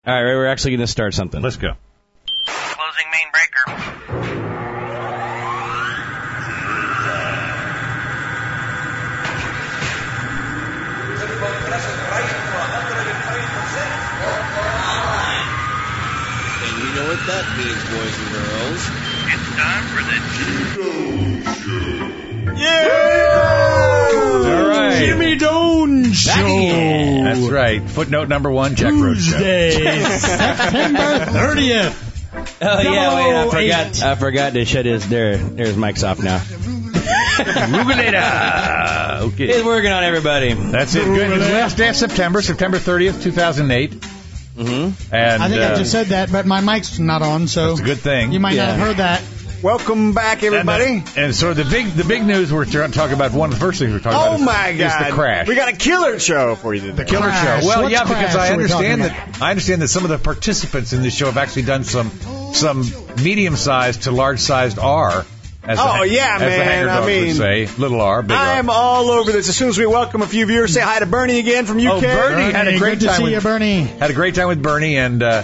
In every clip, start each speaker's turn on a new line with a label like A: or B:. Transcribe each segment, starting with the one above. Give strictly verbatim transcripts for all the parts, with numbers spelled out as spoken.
A: All right, we're actually going to start something.
B: Let's go.
C: Closing main breaker.
D: And you know what that means, boys and girls.
C: It's time for the
B: Yeah! All right.
E: Jimmy Doan Show.
B: That's right. Footnote number one, Jack Rhodes Show.
E: Tuesday, September thirtieth.
A: Oh, yeah, wait, I forgot I forgot to shut his, there, there's Mike's off now.
B: Rugulator. Okay.
A: It's working on everybody.
B: That's it. Good. It's the last day of September, September thirtieth, two thousand eight.
A: Mm-hmm.
B: And
E: I think
B: uh,
E: I just said that, but my mic's not on, so
B: that's a good thing.
E: you might
A: Yeah.
E: not have heard that.
F: Welcome back, everybody.
B: And, uh, and so the big the big news we're trying to talk about, one of the first things we're talking
F: Oh,
B: about is,
F: my God.
B: is the crash.
F: We got a killer show for you today.
B: The killer
E: Crash.
B: show. Well,
E: What's
B: yeah, because
E: crash
B: I
E: are we
B: understand
E: talking
B: that I understand that some of the participants in this show have actually done some some medium-sized to large-sized R. As
F: Oh,
B: the,
F: yeah,
B: as
F: man,
B: the Hanger
F: I
B: Dog
F: mean,
B: would say, little R, big
F: I
B: R.
F: am all over this. As soon as we welcome a few viewers, say hi to Bernie again from U K.
B: Oh, Bernie had a great
E: good to
B: time
E: see
B: with
E: you, Bernie.
B: had a great time with Bernie, and uh,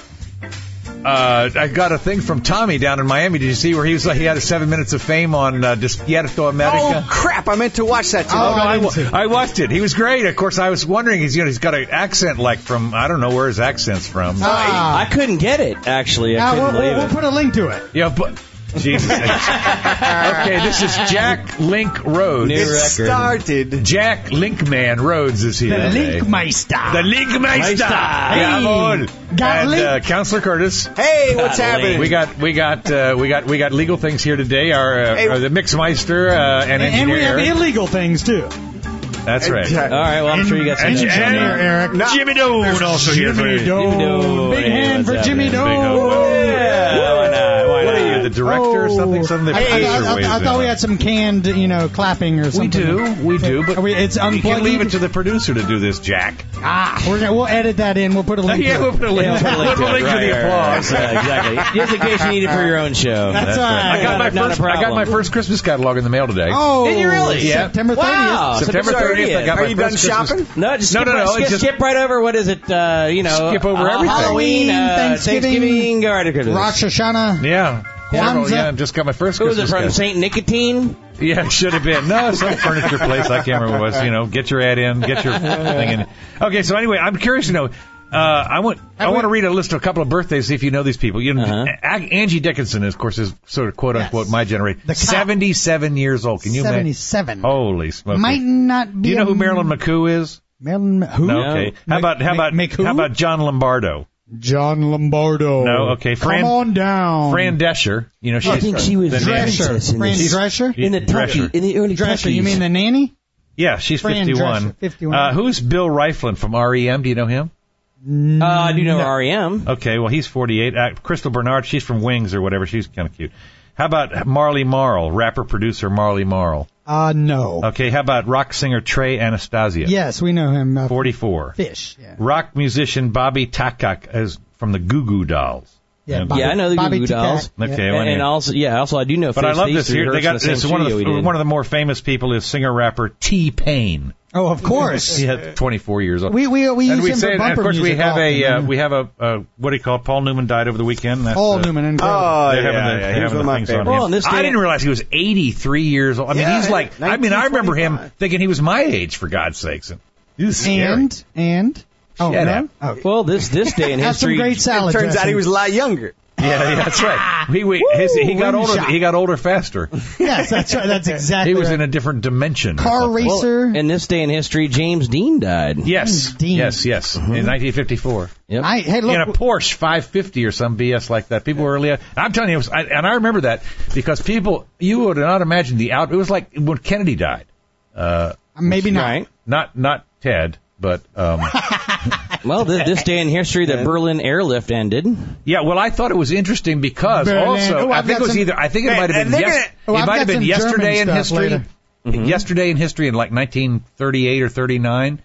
B: uh, I got a thing from Tommy down in Miami. Did you see where he was like he had a seven minutes of fame on uh, Despierto America?
F: Oh, crap. I meant to watch that today.
E: Oh,
B: no,
E: I
B: I,
E: didn't see.
B: I watched it. He was great. Of course, I was wondering. He's you know he's got an accent like from I don't know where his accent's from.
E: Ah.
A: I couldn't get it, actually. I
E: Ah,
A: couldn't
E: we'll,
A: believe
E: we'll,
A: it.
E: we'll put a link to it.
B: Yeah, but Jesus. Okay, this is Jack Link Rhodes.
A: New
F: It
A: record.
F: started.
B: Jack Linkman Rhodes is here.
E: The
B: today.
E: Linkmeister.
B: The Linkmeister.
E: Hey,
B: Jawohl.
E: got
B: And
E: Link.
B: uh, Counselor Curtis.
F: Hey, what's
A: God,
F: happening?
B: We got we got uh, we got we got legal things here today. Our, uh,
F: Hey.
B: our the Mixmeister uh, and
E: and
B: engineer
E: we have
B: Eric.
E: illegal things, too.
B: That's right.
A: All right, well, I'm sure you got some.
E: Engineer
B: and-
E: Eric.
F: No.
B: Jimmy Doan also here for
E: Jimmy
B: you.
E: Doan.
A: Doan.
E: Big
A: Hey,
E: hand
A: what's
E: for Jimmy
A: happening?
B: Big
E: Doan.
B: old-
A: Yeah, why not? Why
B: What
A: not?
B: are you, the director or something? Something
E: I,
B: the
E: I, I,
B: producer
E: I,
B: weighs
E: I
B: in
E: thought we
B: on.
E: had some canned, you know, clapping or
B: We
E: something.
B: do, we do, but
E: Are we, it's
B: you can
E: unplugged.
B: leave it to the producer to do this, Jack.
E: Ah, we're gonna, we'll edit that in. We'll put a link.
B: Yeah,
E: to
B: we'll
E: it.
B: put a link,
A: Yeah,
B: we'll
A: we'll
B: put a link to
A: right,
B: the
A: right,
B: applause.
A: right. Yeah, exactly. Just in case you need it for your own show.
E: That's
B: That's right.
E: right.
B: I got my
A: Not a
B: first. I got
A: problem.
B: my first Christmas catalog in the mail today.
E: Oh,
A: Did you really?
B: Yeah.
E: September thirtieth.
A: Wow.
B: September thirtieth. I got
F: Are
B: my
F: you done
B: first Christmas-
F: shopping?
A: No, just
B: No,
A: skip,
B: no, no,
A: right, skip,
B: it's just-
A: skip right over. What is it? Uh, you know,
B: Skip over
A: uh,
B: everything.
A: Halloween, uh,
E: Thanksgiving,
A: Thanksgiving, all right, okay.
E: Rosh Hashanah.
B: Yeah.
E: Kwanzaa.
B: Yeah, I just got my first
A: Who was
B: Christmas
A: it from?
B: catalog.
A: Saint Nicotine?
B: Yeah, it should have been. No, some furniture place. I can't remember what it was. You know, get your ad in, get your thing in. Okay, so anyway, I'm curious to know. Uh, I want I
E: Have
B: want to
E: we-
B: read a list of a couple of birthdays, see if you know these people. You know,
A: Uh-huh.
B: A- Angie Dickinson, of course, is sort of quote unquote
E: Yes.
B: my generation.
E: The cop.
B: seventy-seven years old. Can you imagine?
E: seventy-seven.
B: Holy smokes!
E: Might not be.
B: Do you know
E: a-
B: who Marilyn McCoo is?
E: Marilyn who?
B: No. Okay. How
E: Mc-
B: about how about
E: Mc- who?
B: how about John Lombardo?
E: John Lombardo?
B: No. Okay. Fran
E: Come on down.
B: Fran Drescher. You know, she's
A: I think she was
B: the nanny.
A: Drescher.
E: Fran Drescher.
A: In the
B: Drescher.
A: Tucky, in the early
E: Drescher. You
A: Tuckies.
E: mean the nanny?
B: Yeah, she's
E: Fran
B: fifty-one.
E: Drescher, fifty-one.
B: Uh, who's Bill Reiflin from R E M? Do you know him?
A: Uh, I do know R E M.
B: Okay, well, he's forty-eight. Uh, Crystal Bernard, she's from Wings or whatever. She's kind of cute. How about Marley Marl, rapper-producer Marley Marl?
E: Uh, no.
B: Okay, how about rock singer Trey Anastasia?
E: Yes, we know him. Uh,
B: forty-four.
E: Fish. Yeah.
B: Rock musician Bobby Takak is from the Goo Goo Dolls.
E: Yeah,
B: And-
E: Bobby-
A: Yeah, I know the
E: Bobby
A: Goo Goo
E: Tikak.
A: Dolls.
B: Okay,
E: Yeah.
B: well,
A: And, and
B: yeah.
A: also, yeah, also I do know.
B: But I
A: Fish.
B: love
A: They
B: this
A: used to
B: here. They
A: rehearse
B: got
A: in the same
B: this one of
A: studio we
B: the
A: did.
B: one of the more famous people is singer rapper T Pain.
E: Oh, of course.
B: He's twenty-four years old.
E: We we we
B: and
E: use
B: we
E: him
B: say,
E: for
B: and
E: bumper
B: of course, we
E: music
B: have a
E: often,
B: uh,
E: yeah.
B: we have a uh, what do you call it? Paul Newman died over the weekend. That's,
E: Paul
B: uh,
E: Newman, incredible.
F: Oh,
B: They're
F: yeah,
B: having the,
F: yeah.
B: they're
F: He was
B: having
F: one of
B: the
F: my
B: things on
F: favorites.
B: him.
A: Well, on this
B: I
A: day-
B: didn't realize he was eighty-three years old. I mean,
F: Yeah,
B: he's like, I mean, I remember him
F: nineteen
B: thinking he was my age, for God's sakes. And he was scary.
E: and and oh
B: Shut
E: no.
B: up.
E: Oh,
A: Well, this this day in
E: has some
A: history.
E: great salad.
F: Turns out he was a lot younger.
B: Yeah, yeah, that's right. He, we, his, he got
E: rim
B: older.
E: shot.
B: He got older faster.
E: Yes, that's right. That's exactly.
B: He was
E: right.
B: in a different dimension. or
E: car
B: something.
E: racer.
A: In this day in history, James Dean died.
B: Yes,
E: Dean.
B: yes, yes. In nineteen fifty-four.
A: Yep.
E: I, hey, look.
B: In a Porsche five fifty or some B S like that. People were really. I'm telling you, it was, I, and I remember that because people, you would not imagine the out. It was like when Kennedy died. Uh,
E: Maybe not.
A: Right.
B: not not Ted, but um,
A: Well, this, this day in history, the Berlin airlift ended.
B: yeah. Well, I thought it was interesting because
E: Berlin.
B: also
E: Oh,
B: I
E: I've
B: think it
E: got
B: was
E: some-
B: either I think it
F: Man,
B: might have
F: and
B: been
F: they're
B: yes,
F: gonna-
E: Oh,
B: it
E: I've
B: might have
E: got
B: been
E: some
B: yesterday in
E: German stuff
B: history.
E: later.
B: Yesterday in history in like nineteen thirty-eight or thirty-nine.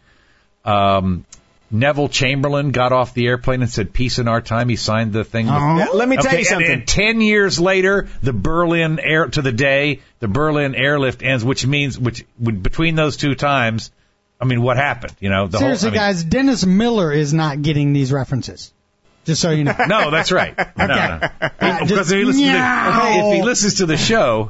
B: Um, Neville Chamberlain got off the airplane and said, "Peace in our time." He signed the thing.
E: Uh-huh.
F: Yeah, let me tell
B: Okay,
F: you something.
B: And, and ten years later, the Berlin air to the day, the Berlin airlift ends, which means which would, between those two times, I mean, what happened? You know, the
E: Seriously,
B: whole. I mean,
E: guys, Dennis Miller is not getting these references. Just so you know.
B: No, that's right. No, no.
E: Uh,
B: Because
E: just-
B: if, he listens to
E: Meow.
B: the, if he listens to the show,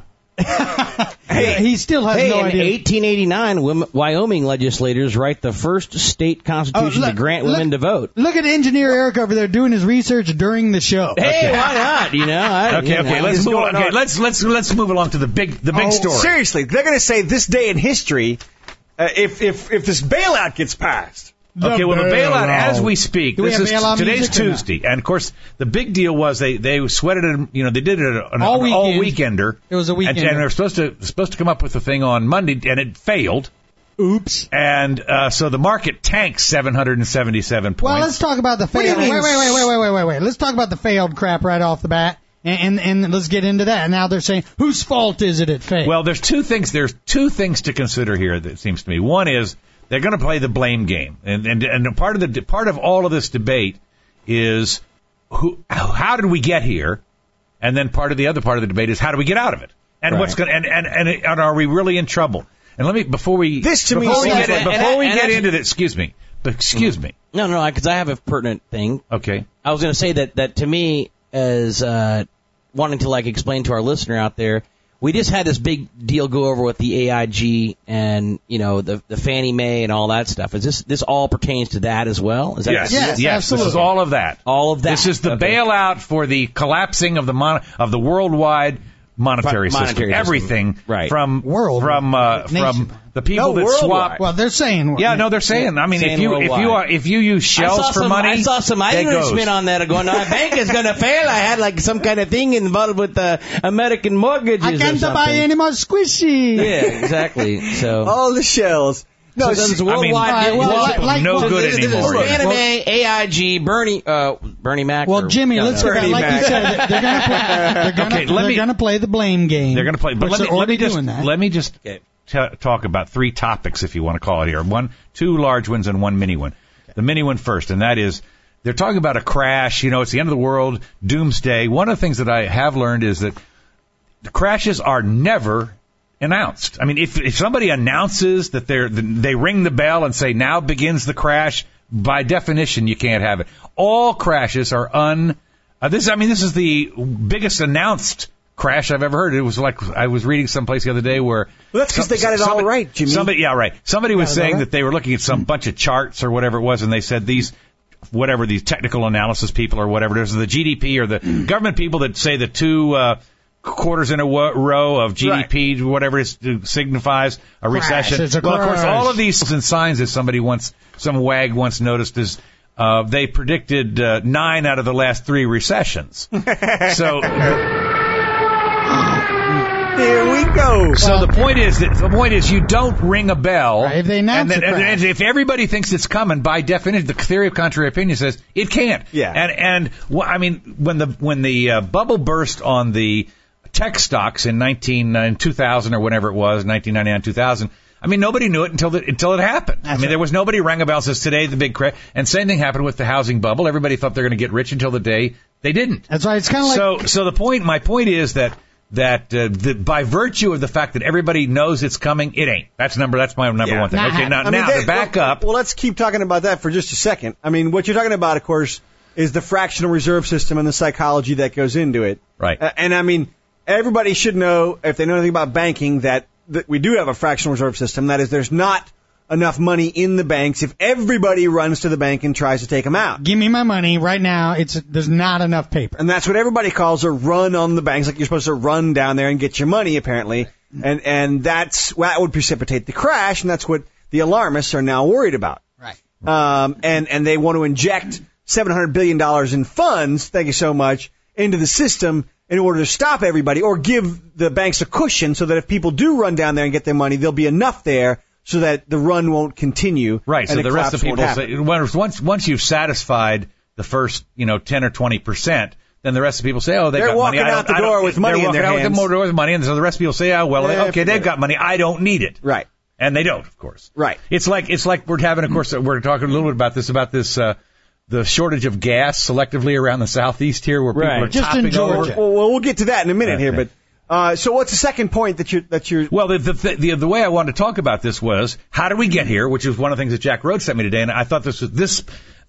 E: Hey, he still has
A: Hey,
E: no
A: in
E: idea.
A: eighteen eighty-nine, Wim- Wyoming legislators write the first state constitution
E: Oh,
A: to
E: look,
A: grant
E: look.
A: women to vote.
E: Look at engineer Eric over there doing his research during the show.
A: Hey, why not? You know. I,
B: okay,
A: you
B: okay,
A: know,
B: let's
F: it's
B: move
F: going
B: on. Okay,
F: on.
B: let's let's let's move along to the big the big
E: Oh,
B: story.
F: Seriously, they're going to say this day in history, uh, if if if this bailout gets passed.
B: Okay, well, the bailout, as we speak,
E: Do we
B: this
E: have
B: is
E: bailout
B: today's
E: music or not?
B: Tuesday, and of course, the big deal was they they sweated it. You know, they did it an
E: All
B: all, all
E: weekend.
B: weekender.
E: It was a
B: and,
E: weekender.
B: and they're supposed to supposed to come up with the thing on Monday, and it failed.
E: Oops.
B: And uh, so the market tanked seven hundred seventy-seven points.
E: Well, let's talk about the
F: do you
E: failed. Wait,
F: mean?
E: wait, wait, wait, wait, wait, wait, wait. Let's talk about the failed crap right off the bat, and and, and let's get into that. And now they're saying, whose fault is it it failed?
B: Well, there's two things. There's two things to consider here. That seems to me. One is they're going to play the blame game, and and and part of the part of all of this debate is who, how did we get here, and then part of the other part of the debate is how do we get out of it, and
A: Right.
B: what's going and and and, and are we really in trouble? And let me before we
F: This to me
B: before we
F: seems
B: get
F: like-
B: in, before
A: and-
B: we
A: and
B: get
A: actually-
B: into this, excuse me, but excuse me,
A: No, no, because I have a pertinent thing.
B: okay.
A: I was going to say that, that to me, as uh, wanting to like explain to our listener out there, we just had this big deal go over with the A I G and you know the the Fannie Mae and all that stuff. Is this this all pertains to that as well? Is that
B: Yes,
E: Yes,
B: yes, this is
E: absolutely.
B: all of that.
A: all of that?
B: This is the
A: Okay.
B: bailout for the collapsing of the mon- of the worldwide monetary,
A: Monetary
B: system.
A: system.
B: Everything
A: Right.
B: from
E: World-
B: from uh, from
E: nation.
B: the people
F: No,
B: that
F: worldwide.
B: swap.
E: Well, they're saying.
B: Yeah, no, they're saying. I mean,
A: Saying
B: if you if
A: worldwide.
B: you are if you use
A: I
B: shells
A: saw
B: for
A: some,
B: money,
A: I saw some
B: that
A: Irishman
B: goes.
A: on that going, our bank is going to fail. I had like some kind of thing involved with the American mortgages
E: I
A: or
E: can't
A: something.
E: buy any more squishy.
A: Yeah, exactly. So.
F: All the shells. No,
A: So this is
F: see-
A: worldwide.
B: I mean,
E: well,
B: well,
E: like- like-
B: no
E: well,
B: good
A: this, this
B: anymore.
A: is
B: either.
A: Fannie Mae, A I G, Bernie, uh, Bernie Mac.
E: Well,
A: or-
E: Jimmy,
A: no,
E: let's
A: no.
E: get back.
F: Bernie
E: Like you
F: Mac.
E: said, they're going to play. They're going
B: Okay, let me-
E: to play the blame game.
B: They're going to play. But
E: which
B: let me
E: they're
B: let me
E: already
B: just
E: doing that.
B: let me just
A: Okay.
B: t- talk about three topics, if you want to call it here. One, two large ones and one mini one. The mini one first, and that is they're talking about a crash. You know, it's the end of the world, doomsday. One of the things that I have learned is that the crashes are never announced. I mean, if if somebody announces that they're they ring the bell and say now begins the crash, by definition you can't have it. All crashes are un. Uh, this I mean, this is the biggest announced crash I've ever heard. It was like I was reading someplace the other day where
F: Well, that's 'cause they got it all
B: somebody-
F: right, Jimmy.
B: Somebody, yeah, right. Somebody was
E: Got it all
B: saying
E: right.
B: that they were looking at some bunch of charts or whatever it was, and they said these, whatever these technical analysis people or whatever, there's the G D P or the government people that say the two uh, quarters in a wo- row of G D P, whatever it is, signifies a
E: Crash,
B: recession.
E: it's a
B: well, of course,
E: crash.
B: all of these and signs that somebody once, some wag once noticed is. Uh, they predicted uh, nine out of the last three recessions. So,
F: Here we go.
B: so the point is that the point is you don't ring a bell.
E: Right, if they announce
B: and, then,
E: the
B: and
E: crash.
B: then if everybody thinks it's coming, by definition, the theory of contrary opinion says it can't.
F: Yeah.
B: And and wh- I mean when the when the uh, bubble burst on the tech stocks in nineteen in two thousand or whenever it was, nineteen ninety-nine, two thousand. I mean, nobody knew it until the, until it happened. I mean,
E: right.
B: there was nobody rang a bell and says today the big crash. And same thing happened with the housing bubble. Everybody thought they were going to get rich until the day they didn't.
E: That's right. It's kind of like.
B: So, so the point, my point is that that uh, the, by virtue of the fact that everybody knows it's coming, it ain't. That's number. That's my number
F: Yeah.
B: one thing.
E: Not
B: Okay, now,
F: I mean,
B: now
F: they-
B: to back
F: well,
B: up.
F: Well, let's keep talking about that for just a second. I mean, what you're talking about, of course, is the fractional reserve system and the psychology that goes into it.
B: Right.
F: Uh, and I mean, everybody should know, if they know anything about banking, that, that we do have a fractional reserve system. That is, there's not enough money in the banks if everybody runs to the bank and tries to take them out.
E: Give me my money right now. It's there's not enough paper.
F: And that's what everybody calls a run on the banks, like you're supposed to run down there and get your money, apparently. And and that's that would precipitate the crash, and that's what the alarmists are now worried about.
E: Right.
F: Um, and and they want to inject seven hundred billion dollars in funds, thank you so much, into the system in order to stop everybody, or give the banks a cushion so that if people do run down there and get their money, there'll be enough there so that the run won't continue.
B: Right. So
F: and
B: the rest of
F: collapse won't
B: people
F: happen.
B: say once once you've satisfied the first, you know, ten or twenty percent, then the rest of people say, oh, they
F: They're
B: got money.
F: walking
B: I don't,
F: out the
B: I don't-
F: door with money
B: they're
F: in their
B: walking out
F: hands.
B: with the door with money, and so the rest of people say, oh, well,
F: Yeah,
B: okay,
F: forget
B: they've
F: it.
B: got money. I don't need it.
F: Right.
B: And they don't, of course.
F: Right.
B: It's like it's like we're having, of course, we're talking a little bit about this about this uh, the shortage of gas selectively around the southeast here, where people
A: Right.
B: are
E: Just in
B: topping over.
E: Georgia.
F: Well, well, we'll get to that in a minute
B: Okay.
F: here, but uh, so what's the second point that you're that you're
B: Well, the, the the the way I wanted to talk about this was how did we get here, which is one of the things that Jack Rhodes sent me today, and I thought this was this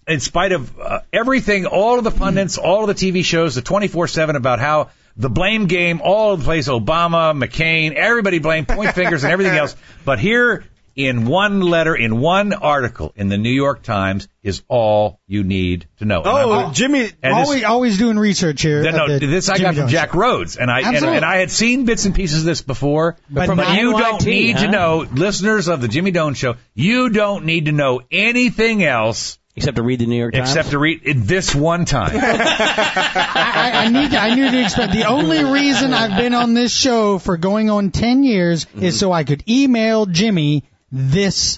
B: in spite of uh, everything, all of the pundits, all of the T V shows, the twenty-four seven about how the blame game, all over the place, Obama, McCain, everybody blamed, point fingers and everything else. But here, in one letter, in one article in the New York Times, is all you need to know.
F: Oh, Jimmy,
B: and
E: always,
B: this,
E: always doing research here.
B: then,
E: at
B: no,
E: the
B: this I
E: Jimmy
B: got from
E: Jones
B: Jack
E: Show.
B: Rhodes, and I and,
E: Absolutely.
B: and I had seen bits and pieces of this before.
E: But
B: But,
E: not
B: you
A: N Y
B: don't
A: T,
B: need
A: huh?
B: to know, listeners of the Jimmy Doan Show, you don't need to know anything else
A: Except to read the New York Times.
B: except to read it this one time.
E: I, I, I need to, I need to expect. The only reason I've been on this show for going on ten years is so I could email Jimmy this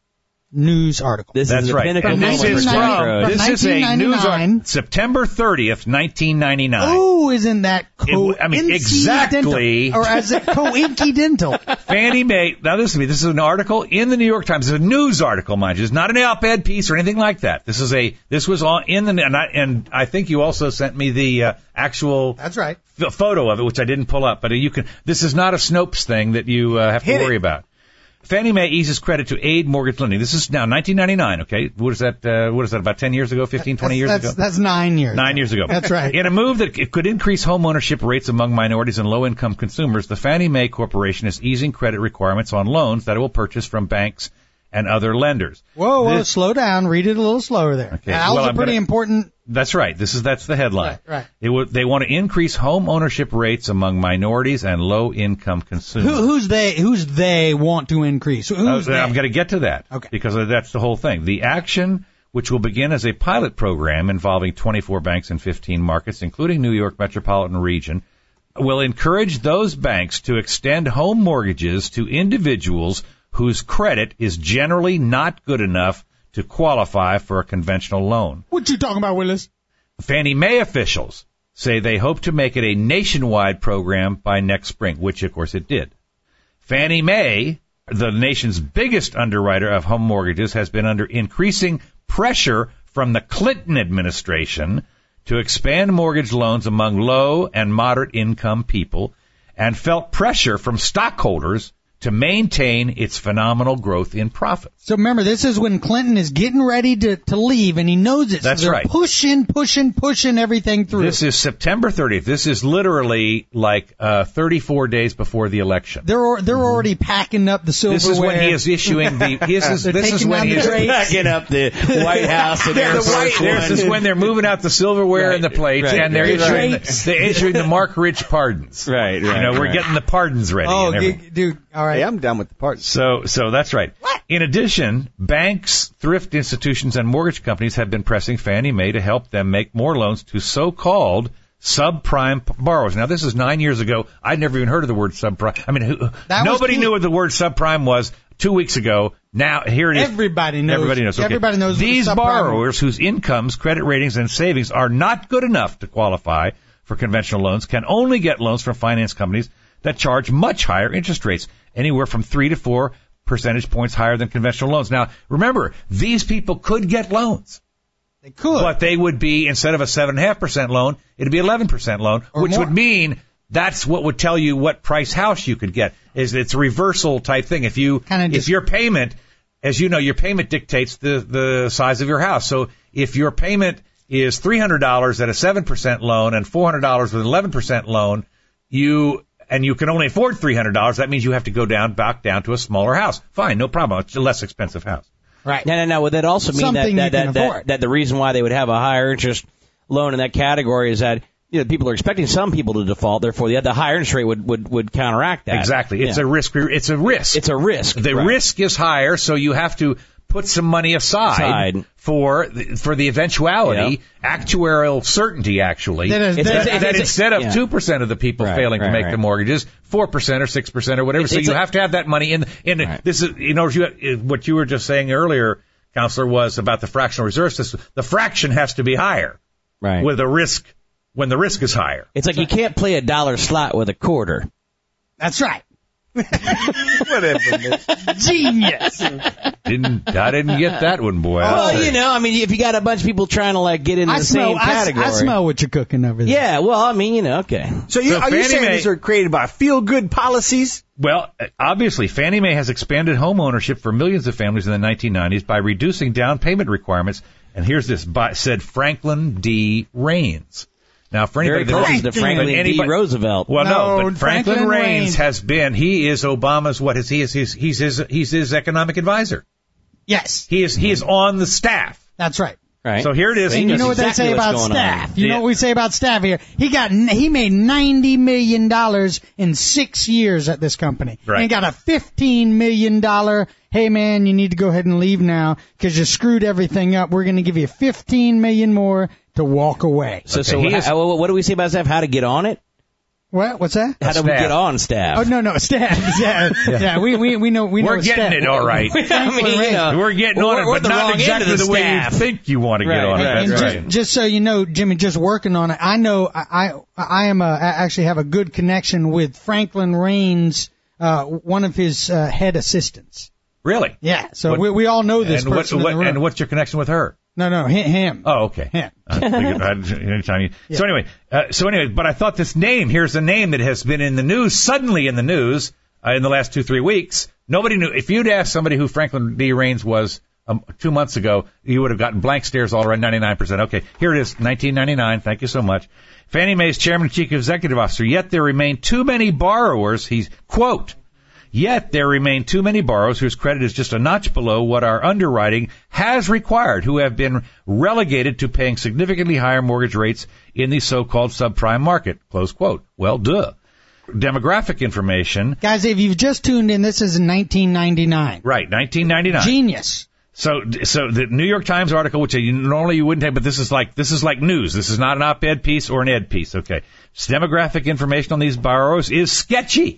E: news article.
A: This
B: That's
A: is the
B: right.
A: pinnacle
B: And this
A: moment
B: is
A: for Jack
B: from,
A: Rhodes.
B: this is a news
E: nineteen ninety-nine.
B: article, September thirtieth, nineteen ninety-nine.
E: Oh, isn't that co-
B: It- I mean, exactly.
E: or as it coincidental?
B: Fannie Mae, now listen to me, this is an article in the New York Times. It's a news article, mind you. It's not an op-ed piece or anything like that. This is a, this was on, in the, and I, and I think you also sent me the uh, actual
E: That's right.
B: f- photo of it, which I didn't pull up, but you can, this is not a Snopes thing that you uh, have to
F: Hit
B: worry
F: it.
B: about. Fannie Mae eases credit to aid mortgage lending. This is now nineteen ninety-nine, okay? What is that, uh, what is that, about ten years ago, fifteen, twenty years
E: that's,
B: ago?
E: That's nine years.
B: Nine years ago.
E: That's right.
B: In a move that it could increase home ownership rates among minorities and low-income consumers, the Fannie Mae Corporation is easing credit requirements on loans that it will purchase from banks and other lenders.
E: Whoa, whoa,
B: This-
E: slow down. Read it a little slower there.
B: Okay,
E: That was
B: well,
E: a
B: I'm
E: pretty
B: gonna-
E: important.
B: That's right. This is that's the headline.
E: Right, right.
B: It would, they want to increase home ownership rates among minorities and low-income consumers.
E: Who, who's they? Who's they want to increase? Who's
B: Uh,
E: they?
B: I'm going to get to that
E: Okay.
B: because that's the whole thing. The action, which will begin as a pilot program involving twenty-four banks in fifteen markets, including New York metropolitan region, will encourage those banks to extend home mortgages to individuals whose credit is generally not good enough to qualify for a conventional loan.
E: What you talking about, Willis?
B: Fannie Mae officials say they hope to make it a nationwide program by next spring, which of course it did. Fannie Mae, the nation's biggest underwriter of home mortgages, has been under increasing pressure from the Clinton administration to expand mortgage loans among low and moderate income people, and felt pressure from stockholders to maintain its phenomenal growth in profits.
E: So remember, this is when Clinton is getting ready to, to leave, and he knows it.
B: That's
E: so they're
B: right.
E: Pushing, pushing, pushing everything through.
B: This is September thirtieth. This is literally like uh, thirty-four days before the election.
E: they're al- they're already packing up the silverware.
B: This is when he is issuing the. This is,
E: They're
B: this is
E: taking
B: when
E: down
B: he
E: the
B: is.
E: drapes.
A: Backing up the White House and Air
B: The
A: Force
B: white,
A: One.
B: this is when they're moving out the silverware
A: Right,
B: and the plates,
A: right,
B: and they're
A: right,
B: issuing
E: right.
B: the, they're issuing the Mark Rich pardons.
A: Right, right,
B: You know, we're
A: right.
B: getting the pardons ready.
E: Oh,
B: and everything.
E: g- dude, all right.
F: Hey, I'm down with the parts.
B: So, so that's right. In addition, banks, thrift institutions, and mortgage companies have been pressing Fannie Mae to help them make more loans to so-called subprime p- borrowers. Now, this is nine years ago. I'd never even heard of the word subprime. I mean, who,
E: That was
B: nobody
E: two-
B: knew what the word subprime was two weeks ago. Now, here it is.
E: Everybody knows.
B: Everybody knows. Okay.
E: Everybody knows what
B: These
E: subprime
B: borrowers whose incomes, credit ratings, and savings are not good enough to qualify for conventional loans can only get loans from finance companies that charge much higher interest rates, anywhere from three to four percentage points higher than conventional loans. Now, remember, these people could get loans,
E: They could.
B: but they would be, instead of a seven point five percent loan, it'd be eleven percent loan,
E: Or
B: which
E: more.
B: would mean that's what would tell you what price house you could get. Is it's a reversal type thing. If you,
E: Kinda
B: if
E: just-
B: your payment, as you know, your payment dictates the, the size of your house. So if your payment is three hundred dollars at a seven percent loan and four hundred dollars with an eleven percent loan, you, and you can only afford three hundred dollars, that means you have to go down, back down to a smaller house. Fine, no problem. It's a less expensive house.
E: right.
A: No, no, no. Would that also mean that
E: Something
A: that,
E: you can
A: that, that,
E: afford.
A: that the reason why they would have a higher interest loan in that category is that you know people are expecting some people to default, therefore the, the higher interest rate would, would, would counteract that.
B: Exactly. It's
A: Yeah.
B: a risk. It's a risk.
A: it's a risk.
B: The
A: Right.
B: risk is higher, so you have to put some money aside
A: Aside.
B: for the, for the eventuality, actuarial certainty, actually,
E: That is-
B: that,
E: that-
B: that
A: it's-
B: instead of
A: yeah.
B: two percent of the people
A: Right,
B: failing
A: right,
B: to make
A: right.
B: the mortgages, four percent or six percent or whatever.
A: It's-
B: so
A: it's
B: you
A: a-
B: have to have that money in. in
A: Right.
B: This is, you know, you, what you were just saying earlier, Counselor, was about the fractional reserve system. The fraction has to be higher
A: Right.
B: with the risk when the risk is higher.
A: It's like you can't play a dollar slot with a quarter.
E: That's right.
F: Whatever, Mitch.
E: Genius.
B: Didn't I didn't get that one, boy. I'll
A: Well,
B: say.
A: you know, I mean, if you got a bunch of people trying to like get into
E: I
A: the
E: smell.
A: same
E: I,
A: category.
E: I smell what you're cooking over there.
A: Yeah, well, I mean, you know, okay.
F: So, you,
B: So
F: are you
B: Fannie
F: saying
B: Mae-
F: these are created by feel-good policies?
B: Well, obviously, Fannie Mae has expanded home ownership for millions of families in the nineteen nineties by reducing down payment requirements And here's this, by, said Franklin D. Raines. Now, for
A: Very
B: anybody
A: close
B: that
A: to Franklin D.
B: anybody-
A: Roosevelt.
B: Well, no,
E: No,
B: but Franklin,
E: Franklin
B: Raines
E: Raines.
B: has been, he is Obama's, what is he? Is he's, he's his, he's his economic advisor.
E: Yes,
B: He is, he is on the staff.
E: that's right.
A: Right.
B: So here it is.
A: He
E: And you
A: knows
E: know what
A: exactly
E: they say
A: what's
E: about
A: going
E: staff.
A: on.
E: You
B: Yeah.
E: know what we say about staff here. He got he made ninety million dollars in six years at this company.
B: Right.
E: And got a fifteen million dollar. Hey man, you need to go ahead and leave now because you screwed everything up. We're going to give you fifteen million more to walk away.
A: So,
B: Okay,
A: so
B: he is-
A: how, what do we say about staff? How to get on it?
E: What? What's that?
A: How do we
B: Staff.
A: get on staff?
E: Oh no no staff. Yeah, yeah. We we we know we know.
B: We're getting
E: staff.
B: it all right.
A: I mean, you know,
B: We're getting
A: we're,
B: on it,
A: we're
B: but
A: the
B: not
A: wrong
B: exactly
A: end of
B: the,
A: the
B: way you
A: staff.
B: think you want to
A: Right,
B: get on it.
A: right,
E: And
B: That's
E: just,
B: right.
E: just so you know, Jimmy, just working on it, I know I I, I am a, I actually have a good connection with Franklin Raines, uh, one of his uh, head assistants.
B: Really?
E: Yeah, so
B: What-
E: we we all know this
B: And, what,
E: person
B: what,
E: in the room.
B: and what's your connection with her?
E: No, no, hi- him.
B: Oh, okay.
E: Him.
B: I figured I'd- anytime you- So anyway, uh, so anyway, but I thought this name, here's a name that has been in the news, suddenly in the news, uh, in the last two, three weeks. Nobody knew. If you'd asked somebody who Franklin D. Raines was um, two months ago, you would have gotten blank stares all around, ninety-nine percent. Okay, here it is, nineteen ninety-nine. Thank you so much. Fannie Mae's chairman and chief executive officer, yet there remain too many borrowers, he's, quote, Yet there remain too many borrowers whose credit is just a notch below what our underwriting has required, who have been relegated to paying significantly higher mortgage rates in the so-called subprime market. Close quote. Well, duh. Demographic information.
E: Guys, if you've just tuned in, this is in nineteen ninety-nine.
B: Right, nineteen ninety-nine.
E: Genius.
B: So, so the New York Times article, which you, normally you wouldn't have, but this is like this is like news. This is not an op-ed piece or an ed piece. Okay, demographic information on these borrowers is sketchy.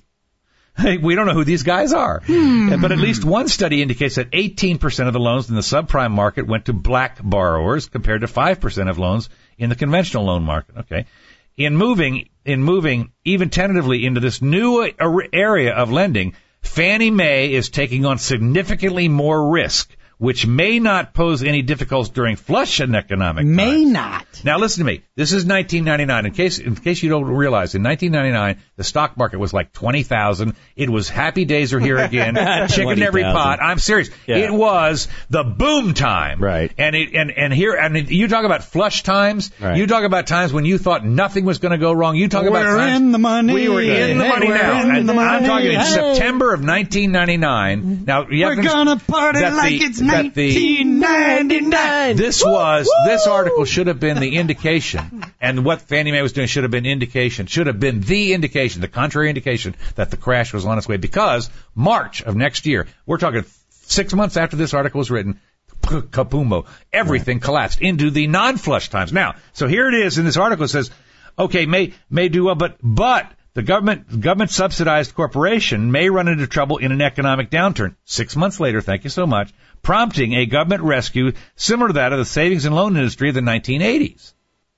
B: We don't know who these guys are.
E: Hmm.
B: But at least one study indicates that eighteen percent of the loans in the subprime market went to black borrowers compared to five percent of loans in the conventional loan market. Okay. In moving, in moving even tentatively into this new area of lending, Fannie Mae is taking on significantly more risk, which may not pose any difficulties during flush and economic
E: May
B: times.
E: not.
B: Now listen to me. This is nineteen ninety-nine. In case in case you don't realize, in nineteen ninety-nine, the stock market was like twenty thousand. It was happy days are here again. Chicken in every pot. I'm serious.
A: Yeah.
B: It was the boom time.
A: Right.
B: And it and and here and you talk about flush times.
A: Right.
B: You talk about times when you thought nothing was going to go wrong. You talk about
E: We're
B: times
E: in the money.
B: we were in the
E: Hey,
B: money
E: we're
B: now.
E: in
B: And
E: the
B: I'm
E: money.
B: talking in
E: Hey.
B: September of nineteen ninety-nine. Now you have
E: We're
B: to-
E: gonna party
B: that
E: like
B: the-
E: it's
B: that the-
E: nineteen ninety-nine.
B: This was, this article should have been the indication, and what Fannie Mae was doing should have been indication, should have been the indication, the contrary indication that the crash was on its way, because March of next year, we're talking six months after this article was written, kaboom, everything collapsed into the non-flush times. Now, so here it is in this article, it says, okay, may, may do well, but, but, the government, government subsidized corporation may run into trouble in an economic downturn. Six months later, thank you so much, prompting a government rescue similar to that of the savings and loan industry of the nineteen eighties.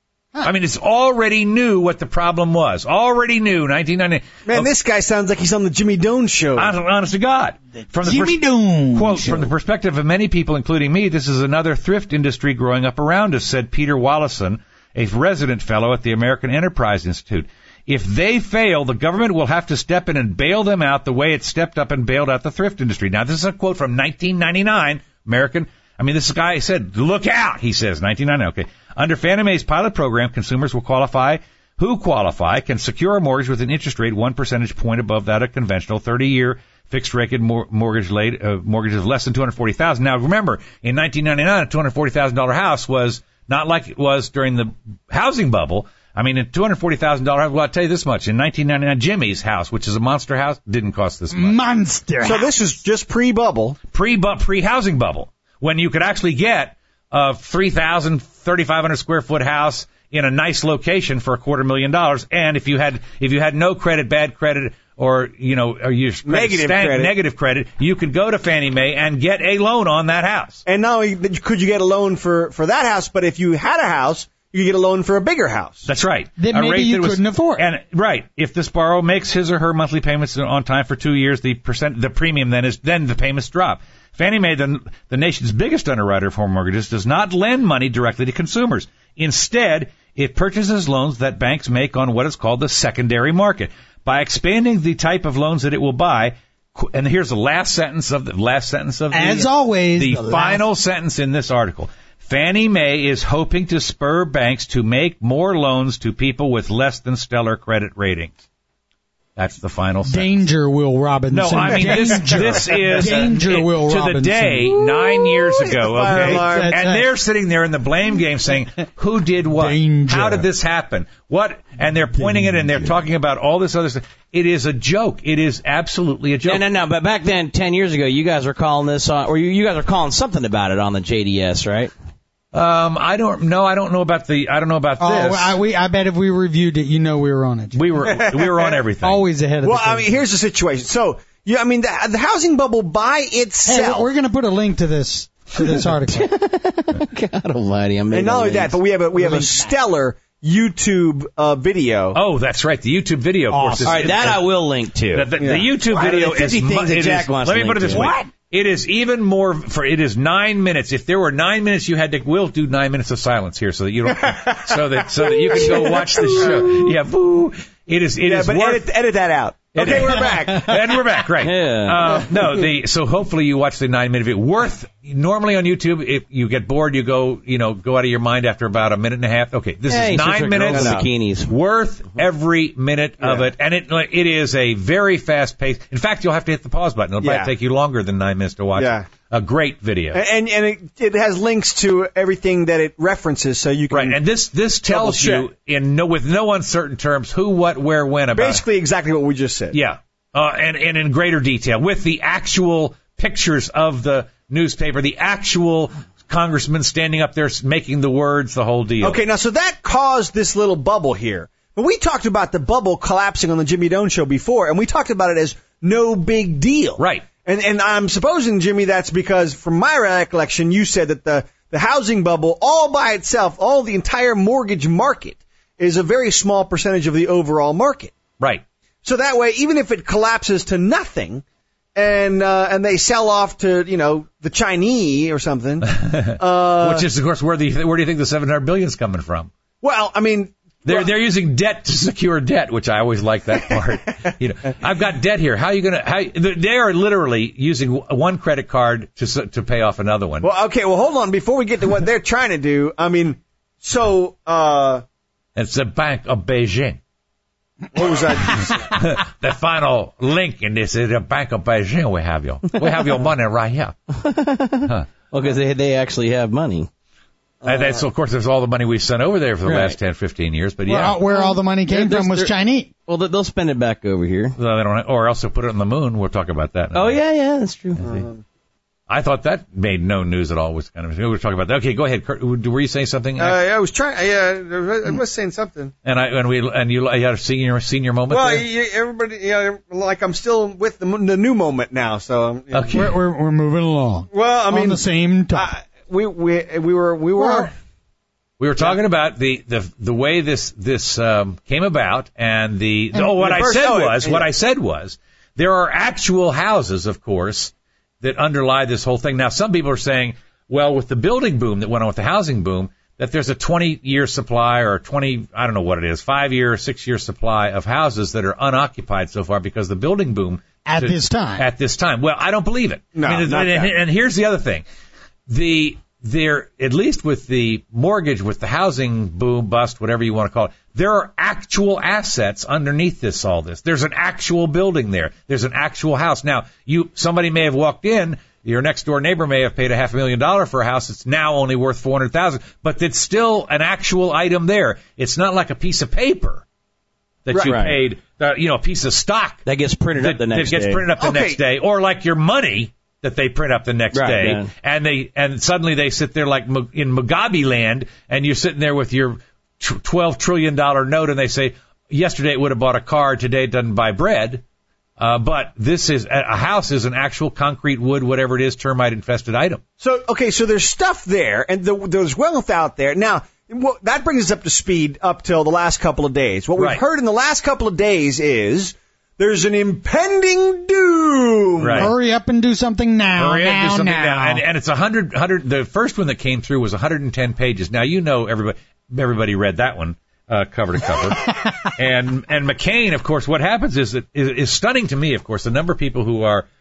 B: I mean, it's already knew what the problem was. Already knew, nineteen ninety.
F: Man,
B: Oh,
F: this guy sounds like he's on the Jimmy Doan show.
B: honest, honest to God. From the
E: Jimmy
B: pers-
E: Doan
B: Quote,
E: show.
B: from the perspective of many people, including me, this is another thrift industry growing up around us, said Peter Wallison, a resident fellow at the American Enterprise Institute. If they fail, the government will have to step in and bail them out the way it stepped up and bailed out the thrift industry. Now, this is a quote from nineteen ninety-nine, American. I mean, this guy said, look out, he says, nineteen ninety-nine. Okay. Under Fannie Mae's pilot program, consumers will qualify, who qualify, can secure a mortgage with an interest rate one percentage point above that of conventional thirty-year fixed rate mor- mortgage late, uh, mortgages less than two hundred forty thousand dollars. Now, remember, in nineteen ninety-nine, a two hundred forty thousand dollars house was not like it was during the housing bubble. I mean, a two hundred forty thousand dollars house, well, I'll tell you this much. In nineteen ninety-nine, Jimmy's house, which is a monster house, didn't cost this much.
E: Monster.
F: So this was just pre-bubble.
B: Pre pre housing bubble, when you could actually get a three thousand, thirty-five hundred square foot house in a nice location for a quarter million dollars, and if you had if you had no credit, bad credit, or you know, or you
F: Negative credit.
B: negative credit, you could go to Fannie Mae and get a loan on that house.
F: And not only could you get a loan for, for that house, but if you had a house, you could get a loan for a bigger house.
B: That's right.
E: That
B: A
E: maybe
B: rate
E: you
B: was-
E: couldn't afford.
B: And right, if this borrower makes his or her monthly payments on time for two years, the percent, the premium then is then the payments drop. Fannie Mae, the, the nation's biggest underwriter of home mortgages, does not lend money directly to consumers. Instead, it purchases loans that banks make on what is called the secondary market. By expanding the type of loans that it will buy, qu- and here's the last sentence of the last sentence of the
E: As always,
B: the,
E: the
B: final sentence in this article. Fannie Mae is hoping to spur banks to make more loans to people with less than stellar credit ratings. That's the final sentence.
E: Danger, Will Robinson.
B: No, I mean, this, this is
E: Danger,
B: uh,
E: Will
B: to
E: Robinson.
B: the day nine years ago,
F: Fire
B: okay?
F: alarm.
B: And
E: That's right.
B: they're sitting there in the blame game saying, who did what?
E: Danger.
B: How did this happen? What? And they're pointing it and they're talking about all this other stuff. It is a joke. It is absolutely a joke.
A: No, no, no. But back then, ten years ago, you guys were calling this on, or you, you guys are calling something about it on the J D S, right?
B: Um, I don't know. I don't know about the, I don't know about
E: Oh,
B: this.
E: I, we, I bet if we reviewed it, you know we were on it.
B: we were, we were on everything.
E: Always ahead of
F: Well,
E: the curve.
F: I mean, here's the situation. So, yeah, I mean, the, the housing bubble by
E: Hey,
F: itself.
E: we're going to put a link to this to this article.
A: God Almighty! I'm
F: and not only that, but we have a we have a stellar YouTube uh, video.
B: Oh, that's right. The YouTube video, of course. Is,
A: All right, that I will link to.
B: The, the,
F: Yeah.
B: the YouTube
A: Why are
B: video
A: there fifty
B: is. mu-
A: things that
B: it
A: Jack
B: is-
A: wants
B: let
A: to
B: me put it
A: link
B: this
A: to?
B: way.
A: What?
B: It is even more for. It is nine minutes. If there were nine minutes, you had to. We'll do nine minutes of silence here, so that you don't. so that so that you can go watch the show. Yeah, boo. It is. It
F: yeah,
B: is
F: but
B: worth.
F: edit, edit that out. Okay, we're back.
B: And we're back, right?
A: Yeah.
B: Uh, no, the so hopefully you watch the nine minute video. Worth normally on YouTube, if you get bored, you go you know go out of your mind after about a minute and a half. Okay, this
A: Yeah,
B: is
A: you
B: nine
A: should
B: minutes.
A: girls in bikinis.
B: Worth every minute of
F: Yeah.
B: it, and it it is a very fast pace. In fact, you'll have to hit the pause button. It'll
F: Yeah.
B: probably take you longer than nine minutes to watch.
F: Yeah.
B: A great video.
F: And and it, it has links to everything that it references, so you can
B: Right, and this this tells
F: Double
B: you
F: check.
B: in no with no uncertain terms who, what, where, when about.
F: basically exactly what we just said.
B: Yeah, uh, and, and in greater detail with the actual pictures of the newspaper, the actual congressman standing up there making the words, the whole deal.
F: Okay, now so that caused this little bubble here. But we talked about the bubble collapsing on the Jimmy Doan show before, and we talked about it as no big deal.
B: Right.
F: And and I'm supposing, Jimmy, that's because from my recollection, you said that the, the housing bubble all by itself, all the entire mortgage market, is a very small percentage of the overall market.
B: Right.
F: So that way, even if it collapses to nothing, and uh, and they sell off to, you know, the Chinese or something, uh,
B: Which is, of course, where the where do you think the seven hundred billion is coming from?
F: well, I mean,
B: They're
F: well,
B: they're using debt to secure debt, which I always like that part. You know, I've got debt here. How are you gonna? How they are literally using one credit card to s- to pay off another one.
F: well, okay, well, hold on. Before we get to what they're trying to do, I mean, so, uh,
B: It's the Bank of Beijing.
F: what was that?
B: The final link in this is the Bank of Beijing. We have you. We have your money right here.
A: Well, because they they actually have money.
B: And that's, of course, there's all the money we've sent over there for the
A: Right.
B: last ten, fifteen years. But
E: Where,
B: yeah,
E: where all the money came
A: They're-
E: from was
A: they're-
E: Chinese.
A: Well, they- they'll spend it back over here.
B: So they don't, or else they'll put it on the moon. We'll talk about that. in a
A: Oh
B: minute.
A: yeah, yeah, that's true.
B: I thought that made no news at all. Was kind of we were talking about that. Okay, go ahead. Kurt, were you saying something?
F: Uh, I was trying, yeah, I was saying something.
B: and I and we and you, you had a senior senior moment
F: Well,
B: there.
F: you, everybody, you know, like I'm still with the, the new moment now, so. um, you know.
B: Okay.
E: We're, we're, we're moving along.
F: Well, I mean,
E: on the same topic.
F: uh, we we we were we were.
E: Well,
B: We were talking about the, the, the way this, this, um, came about and the, oh, what
F: the
B: I
F: first-
B: said
F: oh,
B: was,
F: yeah.
B: what I said was, there are actual houses, of course, that underlie this whole thing. Now, some people are saying, well, with the building boom that went on with the housing boom, that there's a twenty year supply or twenty, I don't know what it is, five year, six year supply of houses that are unoccupied so far because the building boom.
E: At
B: to-
E: this time.
B: At this time. Well, I don't believe it.
F: No,
B: I mean,
F: not
B: and,
F: that.
B: and here's the other thing. The, there, at least with the mortgage, with the housing boom, bust, whatever you want to call it, there are actual assets underneath this, all this. There's an actual building there. There's an actual house. Now, you, somebody may have walked in, your next door neighbor may have paid a half a million dollar for a house that's now only worth four hundred thousand, but it's still an actual item there. It's not like a piece of paper that you
A: Right.
B: paid, uh, you know, a piece of stock
A: That gets printed
B: that,
A: up the next
B: that gets
A: day.
B: printed up the
F: Okay.
B: next day, or like your money that they print up the next
A: Right,
B: day,
A: yeah.
B: and they and suddenly they sit there like Mu- in Mugabe land, and you're sitting there with your tw- twelve trillion dollar note, and they say yesterday it would have bought a car, today it doesn't buy bread. Uh, but this is a a house is an actual concrete, wood, whatever it is, termite infested item.
F: So okay, so there's stuff there, and the, there's wealth out there. Now, what, that brings us up to speed up till the last couple of days. What we've
B: Right.
F: heard in the last couple of days is there's an impending doom.
B: Right.
E: Hurry up and do something now.
B: Hurry up,
E: now,
B: do something
E: now.
B: now. And, and it's a hundred, hundred. The first one that came through was one hundred ten pages. Now you know everybody, everybody read that one uh, cover to cover. and and McCain, of course, what happens is that is, is stunning to me. Of course, the number of people who are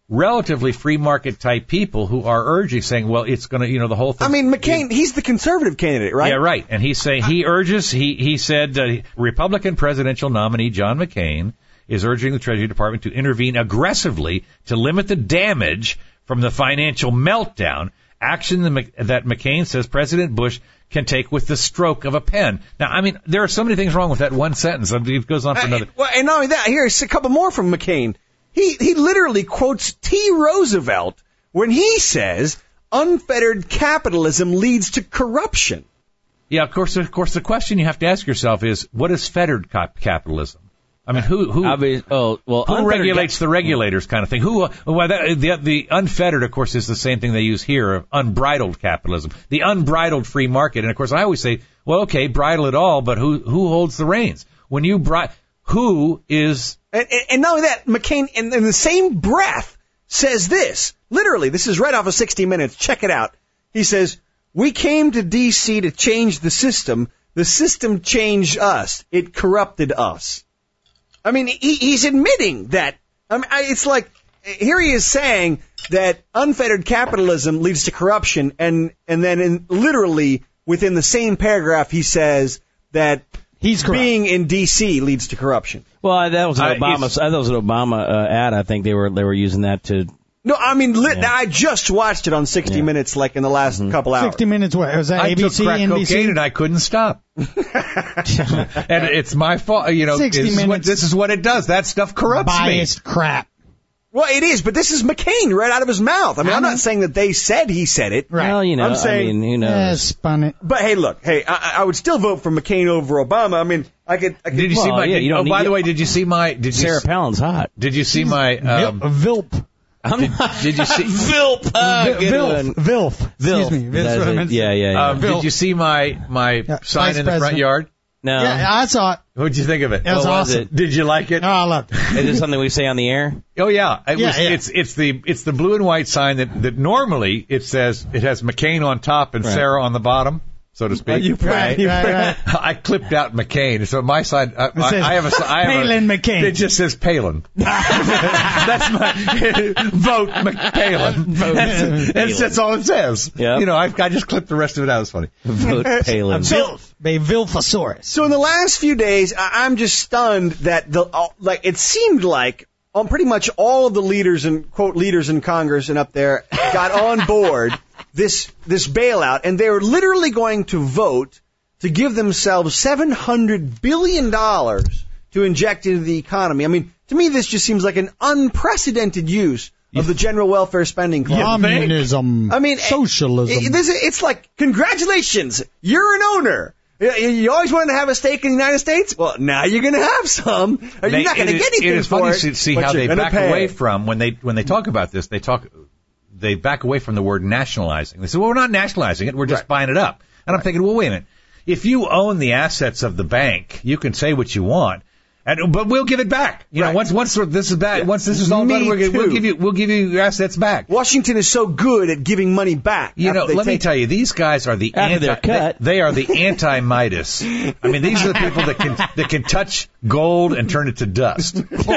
B: relatively free market type people who are urging, saying, well, it's going to, you know, the whole thing.
F: I mean, McCain, he's the conservative candidate, right?
B: Yeah, right. And he's saying, he urges, he, he said, uh, Republican presidential nominee John McCain is urging the Treasury Department to intervene aggressively to limit the damage from the financial meltdown, action that McCain says President Bush can take with the stroke of a pen. Now, I mean, there are so many things wrong with that one sentence. It goes on for another.
F: Uh, well, and not only that, here's a couple more from McCain. He he literally quotes T. Roosevelt when he says unfettered capitalism leads to corruption.
B: Yeah, of course. Of course, the question you have to ask yourself is, what is fettered cap- capitalism? I mean, who who
A: Obvious, oh, well,
B: who regulates the regulators, kind of thing? Who? Well, that, the the unfettered, of course, is the same thing they use here of unbridled capitalism, the unbridled free market. And of course, I always say, well, okay, bridle it all, but who who holds the reins? When you bri- who is?
F: And, and, and not only that, McCain, in, in the same breath, says this. Literally, this is right off of sixty minutes. Check it out. He says, "We came to D C to change the system. The system changed us. It corrupted us." I mean, he, he's admitting that. I mean, it's like, here he is saying that unfettered capitalism leads to corruption, and, and then in, literally within the same paragraph he says that
E: he's
F: being in D C leads to corruption.
A: Well, that was an
B: Uh,
A: Obama.
B: it's-
A: That was an Obama uh, ad. I think they were they were using that to.
F: No, I mean, lit,
A: Yeah.
F: I just watched it on sixty
A: Yeah.
F: Minutes, like in the last couple hours.
E: sixty minutes, what? Was that
B: I
E: A B C,
B: took crack
E: N B C?
B: cocaine and I couldn't stop. And it's my fault. You know,
E: sixty
B: this is, what,
E: minutes.
B: this is what it does. That stuff corrupts
E: Biased crap.
F: Well, it is, but this is McCain right out of his mouth. I mean,
E: I
F: I'm
E: know.
F: not saying that they said he said it.
E: Right.
A: Well, you know,
F: I'm saying-
A: I mean, who knows?
E: Yeah, spun it.
F: But hey, look, hey, I, I would still vote for McCain over Obama. I mean, I could. I could
B: me. Did you see
A: Well,
B: my?
A: yeah,
B: did-
A: you don't
B: oh,
A: need
B: by
A: to-
B: the way, did you see my? Did you
A: Sarah
B: s-
A: Palin's hot.
B: Did you see my? Um,
E: Vilp.
A: I'm
B: did,
A: not.
B: did you see?
A: Vilp. Uh,
E: Vil-
A: good
E: Vilf.
A: one.
E: Vilf.
A: Vilf.
E: Excuse me. That's
A: That's
E: what I
A: it.
E: meant to
A: Yeah,
E: say.
A: yeah, yeah.
B: Um, did you see my my
E: Yeah,
B: sign
E: Vice
B: in the front
E: President.
B: yard?
A: No.
E: Yeah, I saw it.
B: What'd you think of it?
E: It was
A: What was
E: awesome.
A: it?
B: Did you like it?
E: Oh, I loved it.
A: Is this something we say on the air?
B: Oh yeah, it
E: Yeah,
B: was,
E: yeah.
B: it's it's the it's the blue and white sign that that normally it says it has McCain on top and
A: Right.
B: Sarah on the bottom, so to speak.
F: you
E: Right,
F: you
E: right, right.
B: I clipped out McCain, so my side I, I,
E: says
B: I have a I have
E: Palin
B: a,
E: McCain.
B: It just says Palin. That's my vote McPalin.
A: Vote
B: That's, that's, that's all it says.
A: Yep.
B: You know, I I just clipped the rest of it out. It was funny.
A: Vote Palin.
E: Vilf. A Vilfosaurus.
F: So in the last few days, I- I'm just stunned that the uh, like it seemed like on pretty much all of the leaders and quote leaders in Congress and up there got on board this this bailout, and they were literally going to vote to give themselves seven hundred billion dollars to inject into the economy. I mean, to me, this just seems like an unprecedented use of the general welfare spending clause.
E: Communism.
F: I mean,
E: socialism.
F: It, this, it's like, congratulations, you're an owner. You, you always wanted to have a stake in the United States? Well, now you're going to have some. You're
B: They-
F: not going to
B: it
F: get
B: is-
F: anything
B: It is
F: for
B: funny
F: it,
B: to see
F: but
B: how
F: you're
B: they
F: gonna
B: back
F: pay.
B: away from when they when they talk about this. They talk they back away from the word nationalizing. They say, "Well, we're not nationalizing it. We're just
F: Right.
B: buying it up." And I'm thinking, "Well, wait a minute. If you own the assets of the bank, you can say what you want." And, but we'll give it back. You
F: Right.
B: know, once once this is back, once this is all
F: Me
B: done, we're gonna, we'll
F: too.
B: give you we'll give you your assets back.
F: Washington is so good at giving money back.
B: You
F: after
B: know,
F: they
B: let me
F: take-
B: tell you, these guys are the
A: After
B: anti.
A: they're cut.
B: They, they are the anti-Midas. I mean, these are the people that can that can touch gold and turn it to dust.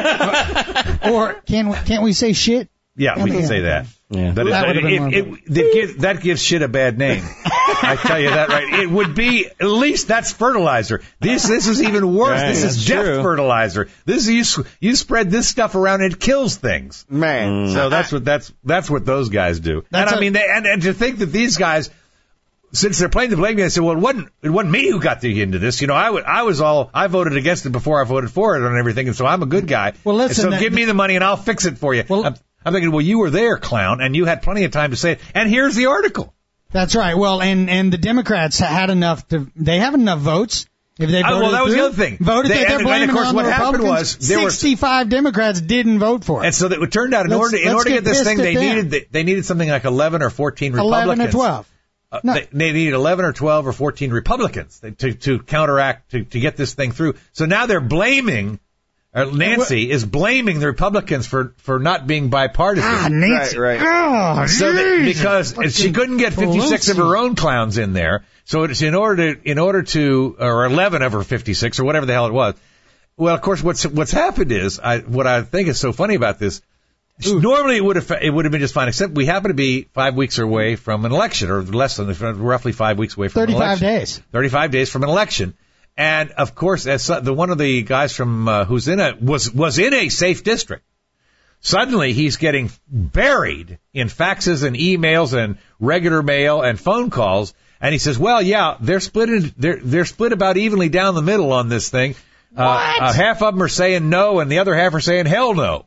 E: Or can we, can't we say shit?
B: Yeah, we can say that.
A: Yeah.
B: That, is,
E: That
B: it,
E: would've been
B: it, it, that, gives, that gives shit a bad name. I tell you that right. It would be, at least that's fertilizer. This this is even worse.
A: Right,
B: this is
A: that's
B: death
A: true.
B: fertilizer. This is, you, you spread this stuff around and it kills things.
F: Man.
B: So that's what that's that's what those guys do. And
E: That's
B: I
E: a-
B: mean, they, and, and to think that these guys, since they're playing the blame game, they say, well, it wasn't it wasn't me who got you into this. You know, I would I was all I voted against it before I voted for it and everything, and so I'm a good guy.
E: Well,
B: And
E: listen,
B: so
E: that-
B: give me the money and I'll fix it for you.
E: Well-
B: I'm, I'm thinking, well, you were there, clown, and you had plenty of time to say it. And here's the article.
E: That's right. Well, and, and the Democrats had enough to, they have enough votes. If they
B: Oh,
E: voted
B: well, that was the
E: through,
B: other thing.
E: Voted
B: They-
E: that they're
B: and- and of
E: blaming
B: course
E: it on
B: what
E: the
B: happened
E: Republicans.
B: was there were-
E: sixty-five Democrats didn't vote for it.
B: And so that it turned out in
E: Let's-
B: order in
E: let's
B: order to
E: get
B: get this
E: pissed
B: thing,
E: at
B: they
E: them.
B: needed they needed something like eleven or fourteen Republicans.
E: eleven or twelve.
B: Uh,
E: No.
B: they, they needed eleven or twelve or fourteen Republicans to, to counteract, to, to get this thing through. So now they're blaming, uh, Nancy is blaming the Republicans for, for not being bipartisan.
E: Ah, Nancy.
F: Right, right.
E: Oh,
B: so that,
E: jeez.
B: because
E: Fucking
B: she couldn't get fifty-six of
E: Pelosi.
B: her own clowns in there, so it's in order to, in order to, or eleven of her fifty-six or whatever the hell it was. Well, of course, what's what's happened is, I, what I think is so funny about this, Normally, it would have it would have been just fine, except we happen to be five weeks away from an election, or less than roughly five weeks away from an election.
E: thirty-five days.
B: Thirty-five days from an election, and of course, as the one of the guys from uh, who's in it was was in a safe district. Suddenly, he's getting buried in faxes and emails and regular mail and phone calls, and he says, "Well, yeah, they're split in, they're they're split about evenly down the middle on this thing. Uh, uh, half of them are saying no, and the other half are saying hell no."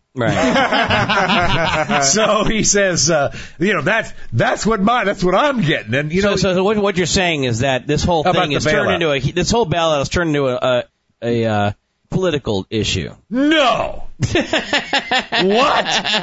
A: Right.
B: So he says, uh, you know, that's that's what my that's what I'm getting, and you know,
A: so, so what, what you're saying is that this whole thing is turned into a this whole bailout is turned into a a, a uh, political issue.
B: No. What?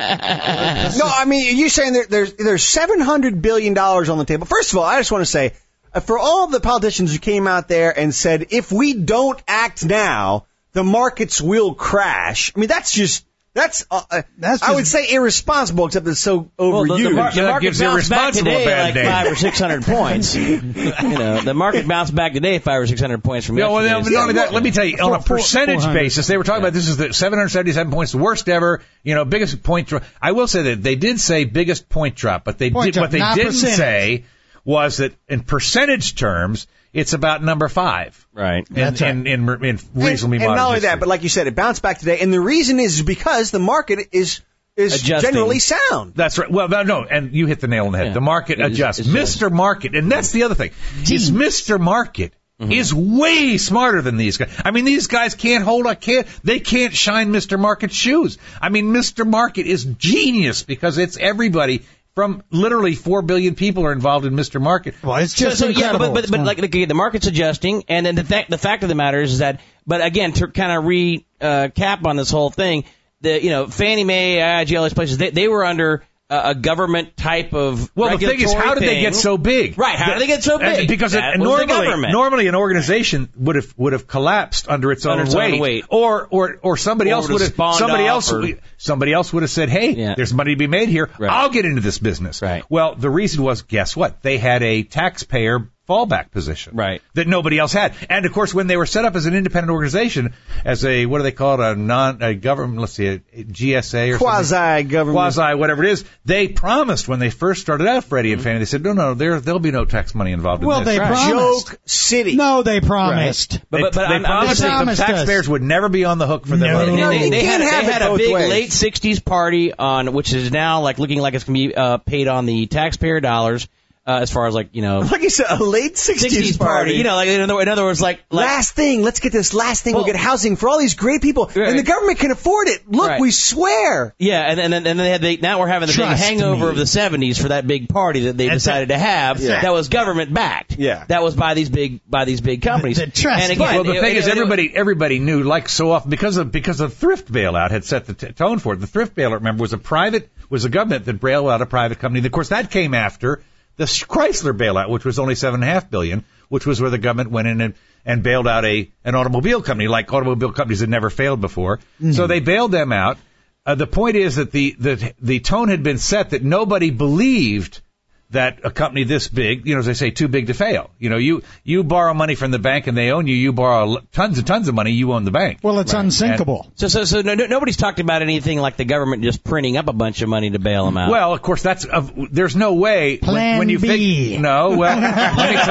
F: No, I mean, you're saying there, there's there's seven hundred billion dollars on the table. First of all, I just want to say, uh, for all of the politicians who came out there and said, if we don't act now, the markets will crash. I mean, that's just, that's, uh, that's just, I would say irresponsible, except it's so overused.
A: Well, the, the, mar- the
B: That
A: market
B: gives
A: bounced back
B: irresponsible a
A: today
B: bad
A: like
B: name.
A: five or six hundred points. You know, the market bounced back today five or six hundred points from
B: Yeah, well,
A: yesterday.
B: not only that, let me tell you, on a
E: Four-
B: percentage
E: four hundred.
B: basis, they were talking about this is the seven hundred seventy-seven points, the worst ever, you know, biggest point drop. I will say that they did say biggest point drop, but they
E: Point
B: did,
E: drop,
B: what they
E: not
B: didn't
E: percentage.
B: say was that in percentage terms, it's about number five.
A: Right.
B: In,
E: That's right.
B: in, in, in reasonably
F: and, and
B: modern
F: not only
B: history.
F: that, but like you said, it bounced back today, and the reason is because the market is is
A: Adjusting.
F: generally sound.
B: That's right. Well, no, no, and you hit the nail on the head.
A: Yeah.
B: The market
A: It is-
B: adjusts.
A: it's
B: Mister Market, and that's the other thing, is Mister Market
A: Mm-hmm.
B: is way smarter than these guys. I mean, these guys can't hold a can't they can't shine Mister Market's shoes. I mean, Mister Market is genius because it's everybody. From literally four billion people are involved in Mister Market.
E: Well, it's
A: So,
E: just
A: so yeah,
E: incredible.
A: but but, but like okay, the market's adjusting, and then the fact the fact of the matter is that, but again, to kind of re uh, cap on this whole thing, the you know Fannie Mae, I I G, all these places, they they were under uh, a government type of
B: Well, the thing is, how did they
A: thing.
B: get so big?
A: Right, how did they get so
B: And
A: big?
B: because
A: That
B: it,
A: was the
B: normally,
A: government.
B: normally an organization would have would have collapsed under its
A: Under
B: own
A: its own
B: weight,
A: weight.
B: or or or somebody
A: Or
B: else
A: would
B: would
A: have
B: have
A: spawned
B: somebody
A: off
B: else
A: or-
B: somebody else would have said, "Hey,
A: Yeah.
B: there's money to be made here.
A: Right.
B: I'll get into this business."
A: Right.
B: Well, the reason was, guess what? They had a taxpayer fallback position,
A: Right.
B: that nobody else had. And of course, when they were set up as an independent organization, as a what do they call it, a non a government, let's see, a G S A or something.
F: Quasi-government.
B: Quasi, whatever it is, they promised when they first started out, Freddie and Fannie, they said, no, no, there, there'll be no tax money involved in
E: Well,
B: this.
E: they
B: Right.
E: promised.
F: Joke City.
E: No, they promised.
A: But,
B: They,
A: but, but
B: they
A: I'm, I'm
B: promised
A: just
B: that
A: saying,
B: the
E: promised us.
B: taxpayers would never be on the hook for their
E: No.
B: money.
F: No,
A: they,
F: you
A: they had,
F: can't have
A: they
F: it
A: had a
F: both
A: big
F: ways.
A: late sixties party on, which is now like looking like it's going to be uh, paid on the taxpayer dollars, uh, as far as like you know
F: Like you said, a late sixties,
A: sixties party. You know, like in other, in other words, like, like
F: last thing, let's get this last thing. We'll,
A: Well-
F: get housing for all these great people,
A: Right.
F: and the government can afford it. Look,
A: Right.
F: we swear.
A: yeah, and and then and then they had the, now we're having the
E: Trust
A: big hangover
E: me.
A: of the seventies for that big party that they
B: And
A: decided to have.
F: Yeah.
A: That was government backed.
F: Yeah.
A: that was by these big by these big companies.
E: The- the trust
A: and again,
B: Well, the
A: it-
B: thing
A: it-
B: is,
A: it-
B: everybody everybody knew, like so often, because of because the thrift bailout had set the t- tone for it. The thrift bailout, remember, was a private was a government that bailed out a private company. And of course, that came after the Chrysler bailout, which was only seven and a half billion, which was where the government went in and, and bailed out a an automobile company, like automobile companies had never failed before. So they bailed them out. Uh, the point is that the, the the tone had been set that nobody believed that a company this big, you know, as they say, too big to fail. You know, you you borrow money from the bank and they own you. You borrow tons and tons of money, you own the bank.
E: Well, it's unsinkable.
A: So so so no, no, nobody's talked about anything like the government just printing up a bunch of money to bail them out.
B: Well, of course, that's uh, there's no way when,
E: Plan
B: when you
E: B.
B: think no. Well, let me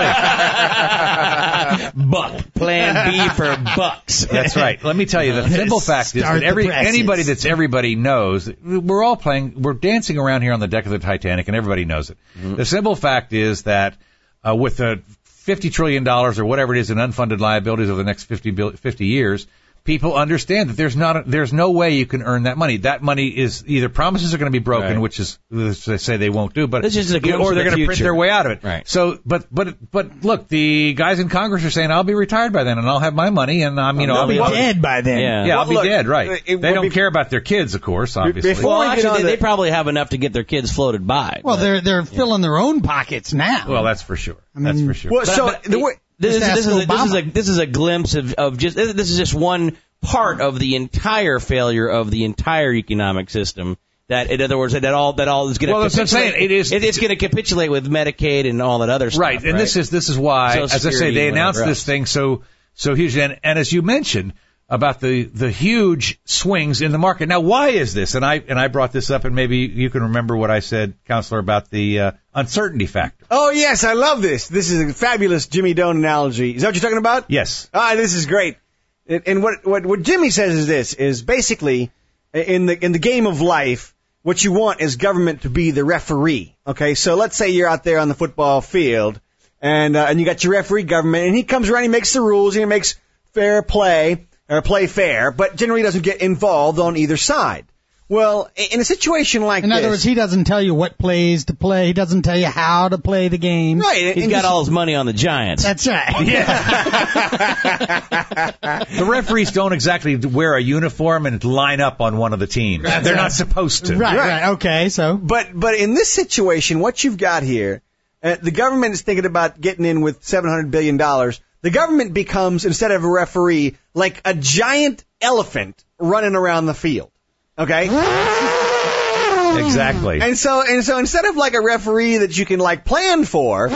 B: tell you.
A: Buck Plan B for bucks.
B: That's right. Let me tell you, the simple fact is
E: Start
B: that
E: the
B: every
E: presses.
B: anybody that's everybody knows, we're all playing, we're dancing around here on the deck of the Titanic, and everybody knows it.
A: Mm-hmm.
B: The simple fact is that uh, with the fifty trillion dollars or whatever it is in unfunded liabilities over the next fifty, fifty years, people understand that there's not a, there's no way you can earn that money. That money is either promises are going to be broken,
A: Right.
B: which is as they say they won't do, but
A: This is a
B: you know,
A: glimpse
B: or
A: of
B: they're
A: the
B: going to print
A: future.
B: their way out of it.
A: Right.
B: So, but but but look, the guys in Congress are saying I'll be retired by then and I'll have my money and I'm you know
E: I'll
B: I'll
E: be
B: be
E: dead by then.
A: Yeah.
B: yeah, I'll
F: Well,
B: be
F: look,
B: dead, right.
F: it- it
B: they
F: will
B: don't
F: be-
B: care about their kids, of course, obviously.
F: before-
A: Well,
F: Before we get
A: actually,
F: on
A: they,
F: the-
A: they probably have enough to get their kids floated by.
E: Well,
A: but-
E: they're they're filling their own pockets now.
B: Well, that's for sure.
E: I
B: that's
E: mean-
B: for sure.
F: Well,
A: But-
F: so
A: but
F: the way,
A: This is,
E: Just
A: this, is
E: ask
A: a, this is a
E: Obama.
A: this is a glimpse of, of just this is just one part of the entire failure of the entire economic system. That, in other words, that all that all is going to
B: Well, that's what I'm saying. It is-
A: it's going to capitulate with Medicaid and all that other stuff.
B: Right, and this is this is why,
A: Social
B: as I say,
A: Security
B: they
A: and
B: announced
A: whatever
B: this
A: else.
B: thing so so huge. And, and as you mentioned, about the, the huge swings in the market. Now, why is this? And I and I brought this up, and maybe you can remember what I said, Counselor, about the uh, uncertainty factor.
F: Oh, yes, I love this. This is a fabulous Jimmy Doan analogy. Is that what you're talking about?
B: Yes.
F: Ah, this is great. And and what, what, what Jimmy says is this, is basically, in the in the game of life, what you want is government to be the referee. Okay, so let's say you're out there on the football field, and uh, and you got your referee government, and he comes around, he makes the rules, and he makes fair play, or play fair, but generally doesn't get involved on either side. Well, in a situation like
E: In
F: this...
E: other words, he doesn't tell you what plays to play. He doesn't tell you how to play the game.
F: Right.
A: He's
F: and
A: got
F: just-
A: all his money on the Giants.
E: That's right.
B: The referees don't exactly wear a uniform and line up on one of the teams. They're not supposed to.
E: Right,
F: Right.
E: right. Okay, so.
F: But but in this situation, what you've got here, uh, the government is thinking about getting in with seven hundred billion dollars. The government becomes, instead of a referee, like a giant elephant running around the field. Okay?
B: Exactly.
F: And so and so instead of like a referee that you can like plan for,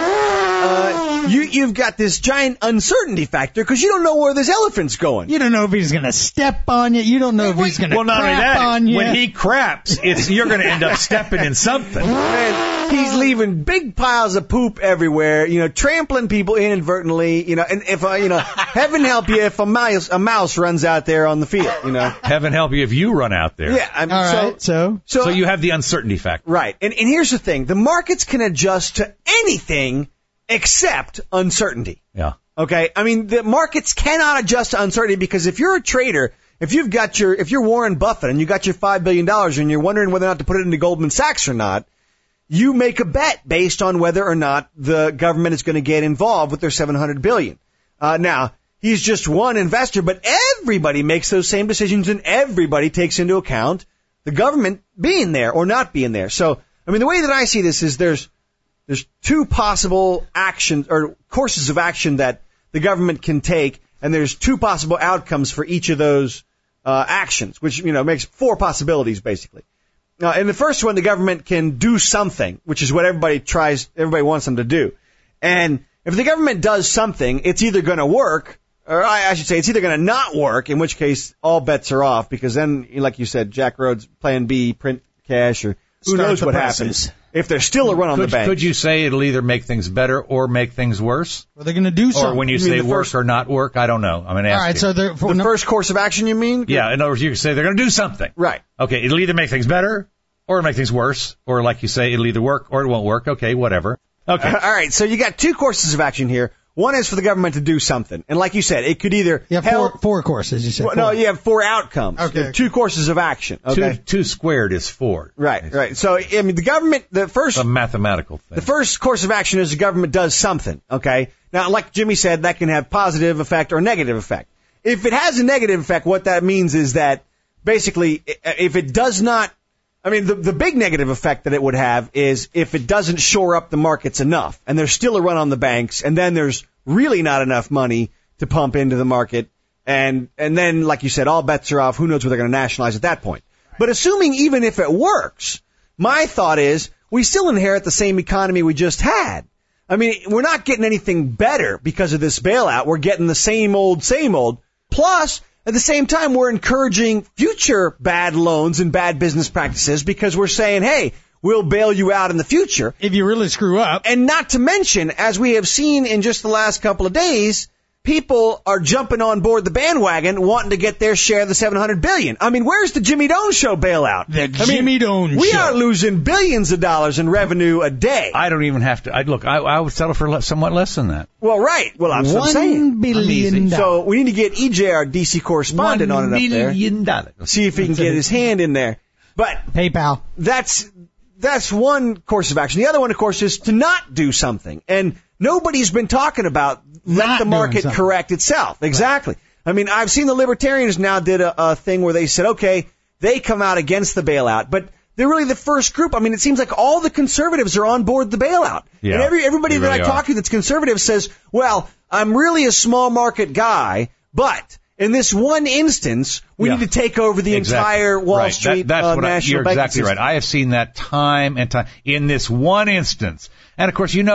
F: uh, you you've got this giant uncertainty factor because you don't know where this elephant's going.
E: You don't know if he's going to step on you. You don't know if he's going to
B: Well, not only
E: crap
B: that,
E: on you.
B: when he craps, it's you're going to end up stepping in something.
F: And he's leaving big piles of poop everywhere, you know, trampling people inadvertently, you know, and if, uh, you know, heaven help you if a mouse, a mouse runs out there on the field, you know.
B: Heaven help you if you run out there.
F: Yeah, I mean,
E: All
F: so,
E: right, so.
F: so,
B: So you have the uncertainty factor.
F: right. And, and here's the thing. The markets can adjust to anything except uncertainty.
B: Yeah.
F: Okay? I mean, the markets cannot adjust to uncertainty because if you're a trader, if you've got your, if you're Warren Buffett and you got your five billion dollars and you're wondering whether or not to put it into Goldman Sachs or not, you make a bet based on whether or not the government is going to get involved with their seven hundred billion dollars. Uh, now, he's just one investor, but everybody makes those same decisions and everybody takes into account the government being there or not being there. So, I mean, the way that I see this is there's there's two possible actions or courses of action that the government can take, and there's two possible outcomes for each of those uh, actions, which, you know, makes four possibilities basically. Now, in the first one, the government can do something, which is what everybody tries, everybody wants them to do. And if the government does something, it's either going to work, or I, I should say it's either going to not work, in which case all bets are off, because then, like you said, Jack Rhodes, plan B, print cash, or who
E: Start
F: knows
E: the
F: what
E: presses.
F: happens. If there's still a run on
B: Could,
F: the bank.
B: could you say it'll either make things better or make things worse?
E: Well, they're going to do something.
B: Or when you,
F: You mean
B: say
F: the
B: work
F: first-
B: or not work, I don't know. I'm going to ask
E: All right,
B: you.
E: so they're, for,
F: The
E: no,
F: first course of action, you mean?
B: Yeah, in other words, you can say they're going to do something.
F: Right.
B: Okay, it'll either make things better or make things worse, or like you say, it'll either work or it won't work. Okay, whatever. Okay.
F: All right, so you got two courses of action here. One is for the government to do something. And like you said, it could either
E: you have
F: help...
E: four, four courses, you said.
F: Well, no,
E: four.
F: you have four outcomes.
E: Okay.
F: You have two courses of action. Okay.
B: Two, two squared is four.
F: Right, right. So, I mean, the government, the first...
B: It's a mathematical thing.
F: The first course of action is the government does something, okay? Now, like Jimmy said, that can have positive effect or negative effect. If it has a negative effect, what that means is that basically, if it does not, I mean, the, the big negative effect that it would have is if it doesn't shore up the markets enough, and there's still a run on the banks, and then there's really not enough money to pump into the market, and and then, like you said, all bets are off. Who knows what they're going to nationalize at that point? But assuming even if it works, my thought is we still inherit the same economy we just had. I mean, we're not getting anything better because of this bailout. We're getting the same old, same old. Plus, at the same time, we're encouraging future bad loans and bad business practices because we're saying, hey, we'll bail you out in the future.
E: If you really screw up.
F: And not to mention, as we have seen in just the last couple of days, people are jumping on board the bandwagon wanting to get their share of the seven hundred billion dollars. I mean, where's the Jimmy Doan Show bailout?
E: The
F: I
E: Jimmy
F: mean,
E: Doan
F: we
E: Show.
F: are losing billions of dollars in revenue a day.
B: I don't even have to. I, look, I, I would settle for le- somewhat less than that.
F: Well, right. Well, that's what I'm saying.
E: One billion dollars.
F: So we need to get E J, our D C correspondent, on it up there.
B: million dollars.
F: See if he can get his hand in there. But
E: PayPal.
F: that's that's one course of action. The other one, of course, is to not do something. And nobody's been talking about let
E: Not
F: the
E: doing
F: market
E: something.
F: correct itself. Exactly. I mean, I've seen the libertarians now did a, a thing where they said, okay, they come out against the bailout, but they're really the first group. I mean, it seems like all the conservatives are on board the bailout.
B: Yeah,
F: and every, everybody
B: they
F: that
B: really
F: I
B: are.
F: talk to that's conservative says, well, I'm really a small market guy, but in this one instance, we
B: Yeah.
F: need to take over the
B: Exactly.
F: entire Wall
B: Right.
F: Street
B: That, that's
F: uh,
B: what I,
F: national
B: you're
F: banking
B: exactly
F: system.
B: right. I have seen that time and time in this one instance. And of course, you know,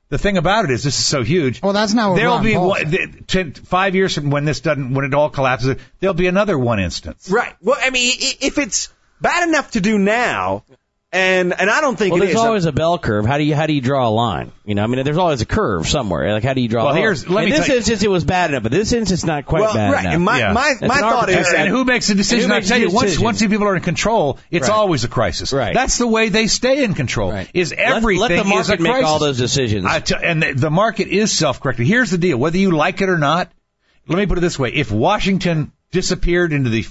B: the thing about it is, this is so huge.
E: Well, that's not what
B: There'll
E: Ron
B: be
E: Paul
B: one,
E: said.
B: th- ten, five years from when this doesn't, when it all collapses, there'll be another one instance.
F: Right. Well, I mean, i- if it's bad enough to do now, and and I don't think
A: Well,
F: it
A: there's
F: is.
A: always a bell curve. How do you how do you draw a line? You know, I mean, there's always a curve somewhere. Like, how do you draw?
B: Well,
A: a line?
B: here's- let
A: in
B: me
A: this
B: tell you-
A: instance, it was bad enough, but this instance, not quite
F: well,
A: bad
F: right.
A: enough.
F: And my
B: Yeah.
F: my,
A: That's
F: my
A: an
F: thought is,
A: arbitrary-
B: And who makes the decision?
A: And who
B: I
A: makes
B: tell
A: the
B: you, once
A: decision?
B: once the people are in control, it's
A: Right.
B: always a crisis.
A: Right.
B: That's the way they stay in control.
A: Right.
B: Is
A: Let-
B: everything
A: let, the market
B: is a
A: make
B: crisis.
A: all those decisions.
B: I t- and the, the market is self-correcting. Here's the deal: whether you like it or not, let me put it this way: if Washington disappeared into the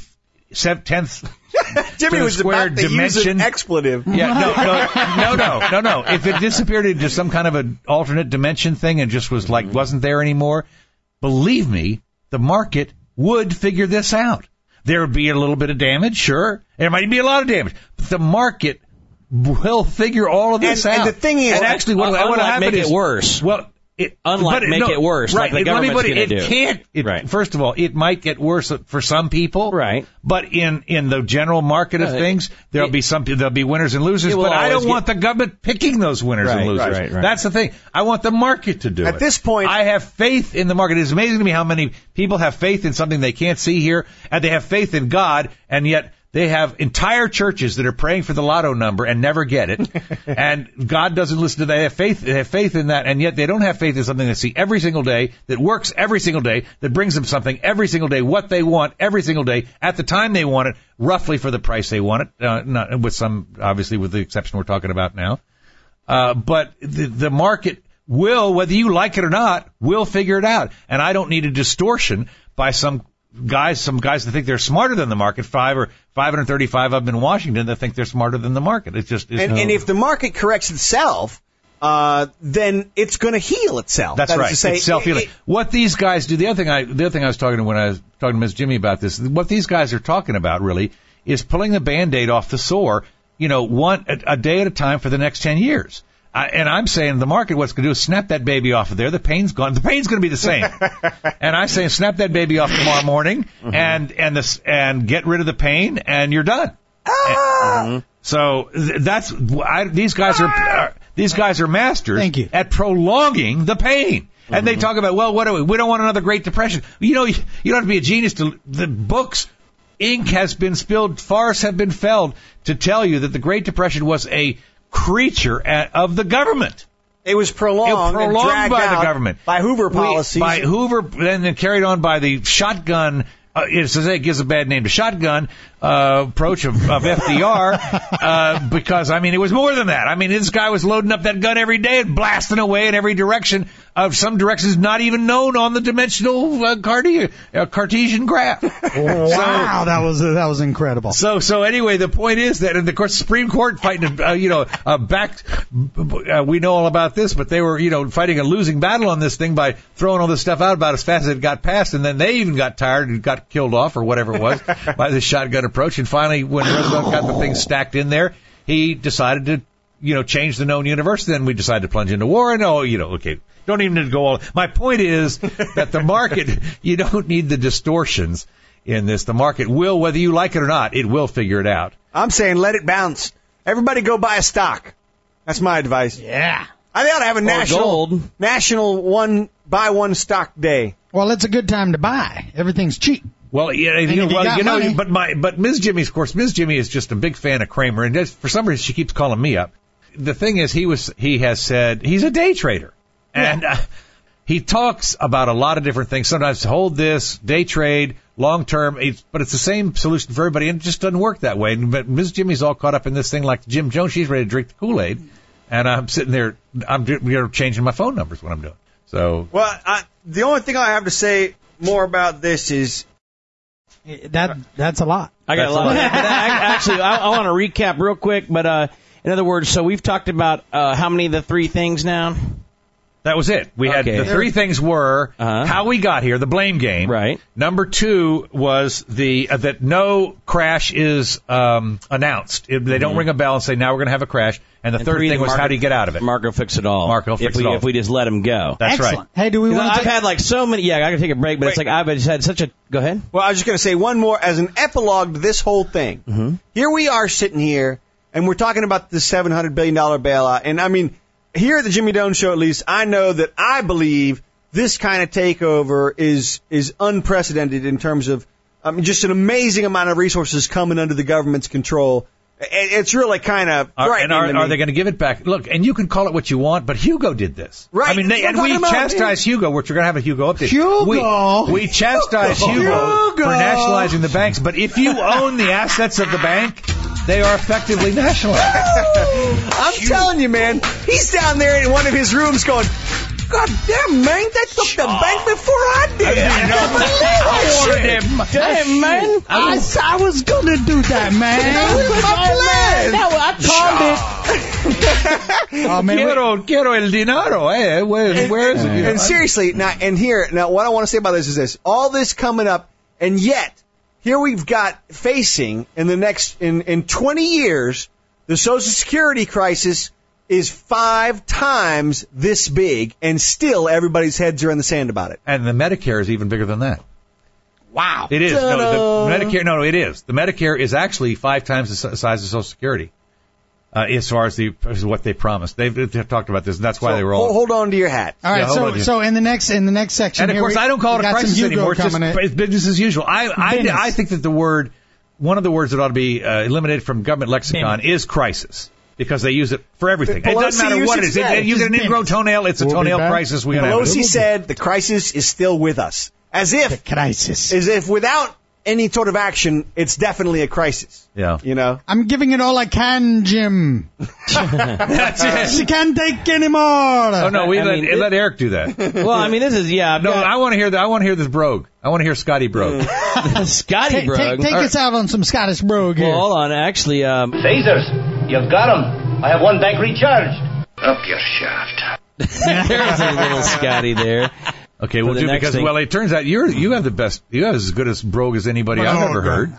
B: tenth
F: Jimmy
B: to
F: was
B: the square
F: about to use
B: dimension,
F: an expletive.
B: yeah, no, no, no, no, no, no. If it disappeared into some kind of an alternate dimension thing and just was like wasn't there anymore, believe me, the market would figure this out. There would be a little bit of damage, sure. There might be a lot of damage, but the market will figure all of this
F: And-
B: out.
F: and the thing is-
B: and actually, what
A: Unlike
B: what happened
A: make
B: is
A: it worse.
B: Well. It,
A: Unlike
B: but
A: make
B: no,
A: it worse,
B: right?
A: like the
B: it, let me
A: government's
B: put it,
A: gonna
B: it
A: do.
B: can't. It,
A: Right.
B: First of all, it might get worse for some people,
A: Right.
B: But in in the general market of
A: Uh,
B: things, there'll
A: it-
B: be some there'll be winners and losers.
A: It will
B: But I
A: always
B: don't
A: get-
B: want the government picking those winners
A: Right,
B: and losers.
A: right, right.
B: That's the thing. I want the market to do it.
F: At this point-
B: I have faith in the market. It's amazing to me how many people have faith in something they can't see here, and they have faith in God, and yet they have entire churches that are praying for the lotto number and never get it. And God doesn't listen to that. They have faith, they have faith in that, and yet they don't have faith in something they see every single day, that works every single day, that brings them something every single day, what they want every single day, at the time they want it, roughly for the price they want it, uh, not with some, obviously with the exception we're talking about now. Uh, but the, the market will, whether you like it or not, will figure it out. And I don't need a distortion by some guys, some guys that think they're smarter than the market, five or five hundred thirty-five of them in Washington that think they're smarter than the market. It's just, it's
F: And,
B: no,
F: and if the market corrects itself, uh, then it's going to heal itself.
B: that's
F: That is
B: right.
F: to say,
B: It's self-healing.
F: it-
B: What these guys do, the other thing I, the other thing I was talking to when I was talking to Miz Jimmy about this, what these guys are talking about really is pulling the Band-Aid off the sore, you know, one, a, a day at a time for the next ten years. I, and I'm saying the market, what's going to do is snap that baby off of there. The pain's gone. The pain's going to be the same. And I'm saying snap that baby off tomorrow morning
A: Mm-hmm.
B: and, and this, and get rid of the pain and you're done.
A: Mm-hmm.
B: So th- that's, I, these guys are, are, these guys are masters
E: Thank you.
B: at prolonging the pain. And
A: Mm-hmm.
B: they talk about, well, what do we, we don't want another Great Depression. You know, you, you don't have to be a genius to, the books, ink has been spilled, farce have been felled to tell you that the Great Depression was a creature a- of the government.
F: it was prolonged,
B: It was
F: and
B: prolonged
F: dragged
B: by the
F: out
B: government.
F: by Hoover
B: We-
F: policies.
B: by Hoover, and then carried on by the shotgun. Uh, it says it gives a bad name to shotgun uh, approach of, of F D R uh, because I mean it was more than that. I mean this guy was loading up that gun every day and blasting away in every direction of some directions not even known on the dimensional uh, Carte- uh, Cartesian graph.
E: Wow, that was that was incredible.
B: So, so anyway, the point is that, and of course, the Supreme Court fighting, uh, you know, a back, uh, we know all about this, but they were, you know, fighting a losing battle on this thing by throwing all this stuff out about as fast as it got passed, and then they even got tired and got killed off or whatever it was by the shotgun approach. And finally, when Roosevelt got the thing stacked in there, he decided to, you know, change the known universe. Then we decided to plunge into war, and oh, you know, okay. Don't even need to go all. My point is that the market, you don't need the distortions in this. The market will, whether you like it or not, it will figure it out.
F: I'm saying let it bounce. Everybody go buy a stock. That's my advice.
E: Yeah.
F: I think I ought to have a national
A: gold.
F: national one buy one stock day.
E: Well, it's a good time to buy. Everything's cheap.
B: Well, yeah,
E: if
B: you know,
E: you
B: well,
E: got
B: you know,
E: money-
B: but my, but Miz Jimmy, of course, Miz Jimmy is just a big fan of Kramer, and just, for some reason she keeps calling me up. The thing is, he was, he has said he's a day trader, and uh, he talks about a lot of different things. Sometimes hold this, day trade, long term, it's, but it's the same solution for everybody, and it just doesn't work that way. But Miz Jimmy's all caught up in this thing like Jim Jones. She's ready to drink the Kool-Aid, and I'm sitting there, I'm you know, changing my phone numbers what I'm doing. So,
F: Well, I, the only thing I have to say more about this is
E: That that's a lot.
A: I got a lot. Of that. But I, actually, I, I want to recap real quick. But uh, in other words, so we've talked about uh, how many of the three things now?
B: that was it. We had
A: Okay.
B: the three things were
A: Uh-huh.
B: how we got here, the blame game.
A: Right.
B: Number two was the uh, that no crash is um, announced. If they don't ring a bell and say now we're going to have a crash. And the
A: And
B: third
A: three,
B: thing was
A: Marco-
B: how do you get out of it?
A: Marco fix it all.
B: Marco fix
A: if
B: it
A: we,
B: all.
A: If we just let him go.
B: That's
E: Excellent.
B: right.
E: Hey, do we
A: 'Cause
E: want
A: I've
E: to?
A: had like so many. Yeah, I got to take a break, but it's
F: Wait.
A: like I've just had such a. Go ahead.
F: Well, I was just going to say one more as an epilogue to this whole thing.
A: Mm-hmm.
F: Here we are sitting here, and we're talking about the seven hundred billion dollars bailout. And I mean, here at the Jimmy Dome Show, at least, I know that I believe this kind of takeover is is unprecedented in terms of I mean, just an amazing amount of resources coming under the government's control. It's really kind of
B: frightening. And are, are they going to give it back? Look, and you can call it what you want, but Hugo did this.
F: Right.
B: I mean, they, and we chastised Hugo, which we're going to have a Hugo update.
E: Hugo!
B: We, we chastised Hugo,
F: Hugo
B: for nationalizing the banks, but if you own the assets of the bank, they are effectively nationalized.
F: I'm Hugo. telling you, man, he's down there in one of his rooms going, God damn, man, they took the bank before I did.
E: I know. Damn, man. I, I was going to do that, man.
F: That was
E: my plan. I called it.
B: oh, man, quiero, quiero el dinero. Eh? Where,
F: and,
B: where is it?
F: And, and seriously, now, and here, now what I want to say about this is this. All this coming up, and yet, here we've got facing in the next, in, in twenty years, the Social Security crisis is five times this big, and still everybody's heads are in the sand about it.
B: And the Medicare is even bigger than that.
F: Wow.
B: It is. No, the Medicare, no, no, it is. The Medicare is actually five times the size of Social Security, uh, as far as the as what they promised. They've, they've talked about this, and that's why
F: so,
B: they were all...
F: Hold on to your hat.
E: All right,
B: yeah,
E: so so in the next in the next section
B: And, of
E: here,
B: course,
E: we,
B: I don't call it a crisis anymore. It's, just, it's business as usual. I, I, I think that the word, one of the words that ought to be uh, eliminated from government lexicon is crisis. Because they use it for everything. Pelosi it doesn't matter what it is. It, you get an ingrown toenail, it's a we'll toenail crisis. We
F: Pelosi said the crisis is still with us. As if,
E: the crisis.
F: As if without any sort of action, it's definitely a crisis.
B: Yeah.
F: You know?
E: I'm giving it all I can, Jim.
B: That's it.
E: She can't take anymore.
B: Oh, no, we
A: I
B: let,
A: mean, it,
B: let Eric do that.
A: Well, I mean, this is, yeah. I've
B: no,
A: got,
B: I want to hear that. I want to hear this brogue. I want to hear Scotty brogue.
A: Scotty
E: take,
A: brogue.
E: Take, take us out on some Scottish brogue here.
A: Well, hold on. Actually, um...
G: Phasers, you've got them. I have one bank recharged.
C: Up your shaft.
A: There's a little Scotty there.
B: Okay, we'll do because, thing. well, it turns out you're, you have the best, you have as good as brogue as anybody well, I've ever heard.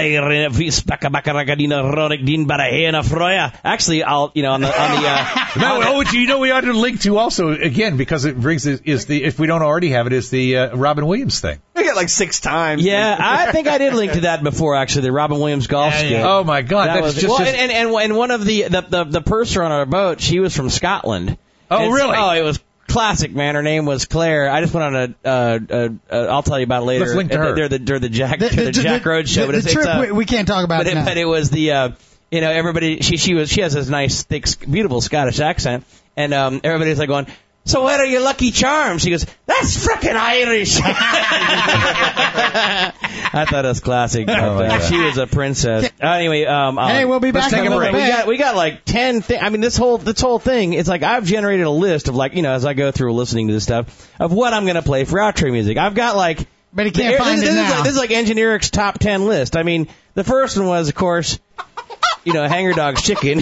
A: Actually, I'll, you know, on the, on the, uh,
B: no, oh, you know, we ought to link to also, again, because it brings, is the, if we don't already have it, is the, uh, Robin Williams thing.
F: I get like six times.
A: Yeah, I think I did link to that before, actually, the Robin Williams golf yeah, yeah.
B: skit. Oh my God,
A: that
B: that's
A: was,
B: just,
A: well,
B: just...
A: And, and, and one of the, the, the, the purser on our boat, she was from Scotland.
B: Oh,
A: and
B: really?
A: Oh, it was classic, man. Her name was Claire. I just went on a, uh, uh, uh I'll tell you about it later.
B: Let's link to her.
A: They're the, they're the Jack,
E: the, the,
A: the Jack
E: the,
A: Road show.
E: The,
A: but
E: the
A: it's,
E: trip,
A: it's, uh,
E: we, we can't talk about
A: but
E: it,
A: it
E: now.
A: But it was the, uh, you know, everybody, she, she was, she has this nice, thick, beautiful Scottish accent. And, um, everybody's like going, so what are your lucky charms? She goes, that's frickin' Irish. I thought it was classic. But,
B: oh
A: uh, she was a princess. Uh, anyway, um, um,
E: hey, we'll be back in a little bit.
A: We got, we got like ten things. I mean, this whole, this whole thing, it's like I've generated a list of like, you know, as I go through listening to this stuff, of what I'm going to play for outro music. I've got like,
E: but he can't
A: the,
E: find
A: this,
E: it
A: this
E: now.
A: Is like, this is like Engineeric's top ten list. I mean, the first one was, of course, you know, Hanger Dog's chicken.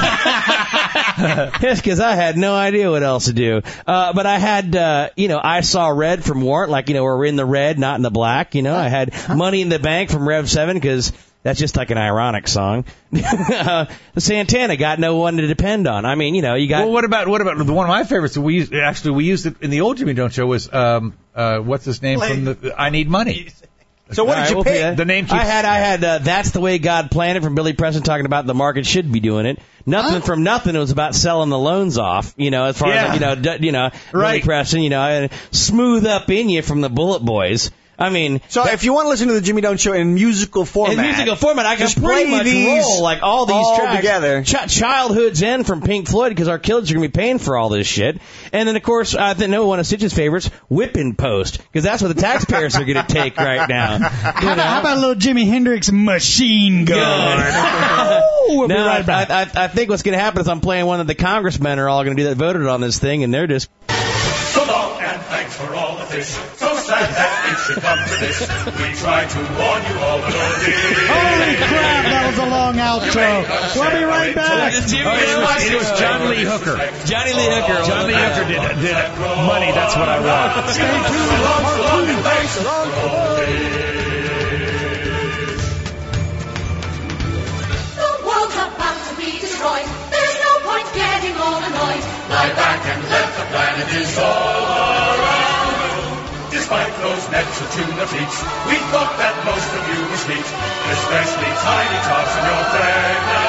A: Yes, because I had no idea what else to do. Uh, but I had, uh, you know, I Saw Red from Warrant, like, you know, we're in the red, not in the black. You know, I had Money in the Bank from Rev seven, because that's just like an ironic song. uh, Santana, Got No One to Depend On. I mean, you know, you got...
B: Well, what about, what about, one of my favorites, we used, actually, we used it in the old Jimmy Don't show was, um, uh, what's his name from the, I Need Money.
F: So what did
B: right,
F: you
B: we'll
F: pick?
B: The name keeps...
A: I had, I had, uh, That's the Way God Planned It from Billy Preston, talking about the market should be doing it. Nothing huh? from Nothing. It was about selling the loans off, you know, as far
B: yeah.
A: as, like, you know, d- you know,
B: right.
A: Billy Preston, you know, and Smooth Up In You from the Bullet Boys. I mean,
F: so that, if you want to listen to the Jimmy Don't Show in musical format,
A: in musical format, I can
F: just
A: pretty
F: play
A: much
F: these
A: roll like all these
F: all
A: tracks
F: together.
A: Ch- Childhood's End from Pink Floyd, because our kids are going to be paying for all this shit. And then, of course, I think no one of Stitch's favorites, Whipping Post, because that's what the taxpayers are going to take right now.
E: How about, how about a little Jimi Hendrix Machine Gun?
A: oh,
E: we'll
A: no,
E: be right back.
A: I, I, I think what's going to happen is I'm playing one that the congressmen are all going to do that voted on this thing, and they're just...
H: So long and thanks for all the fish. So sad that it should come to this. We tried to warn you all, but oh dear.
E: Holy crap, that was a long outro. We'll be right back.
B: Oh, it, was, it was John Lee Hooker.
A: Johnny Lee Hooker.
B: John Lee Hooker did, did Money, That's What I Want.
E: Stay tuned for part two. Thanks for all
I: The world's about to be destroyed. There's no point getting all annoyed.
H: Lie back and let the planet is all around. Despite those nets of tuna fleets, we thought that most of you were sweet, especially Tiny Tots and your friend.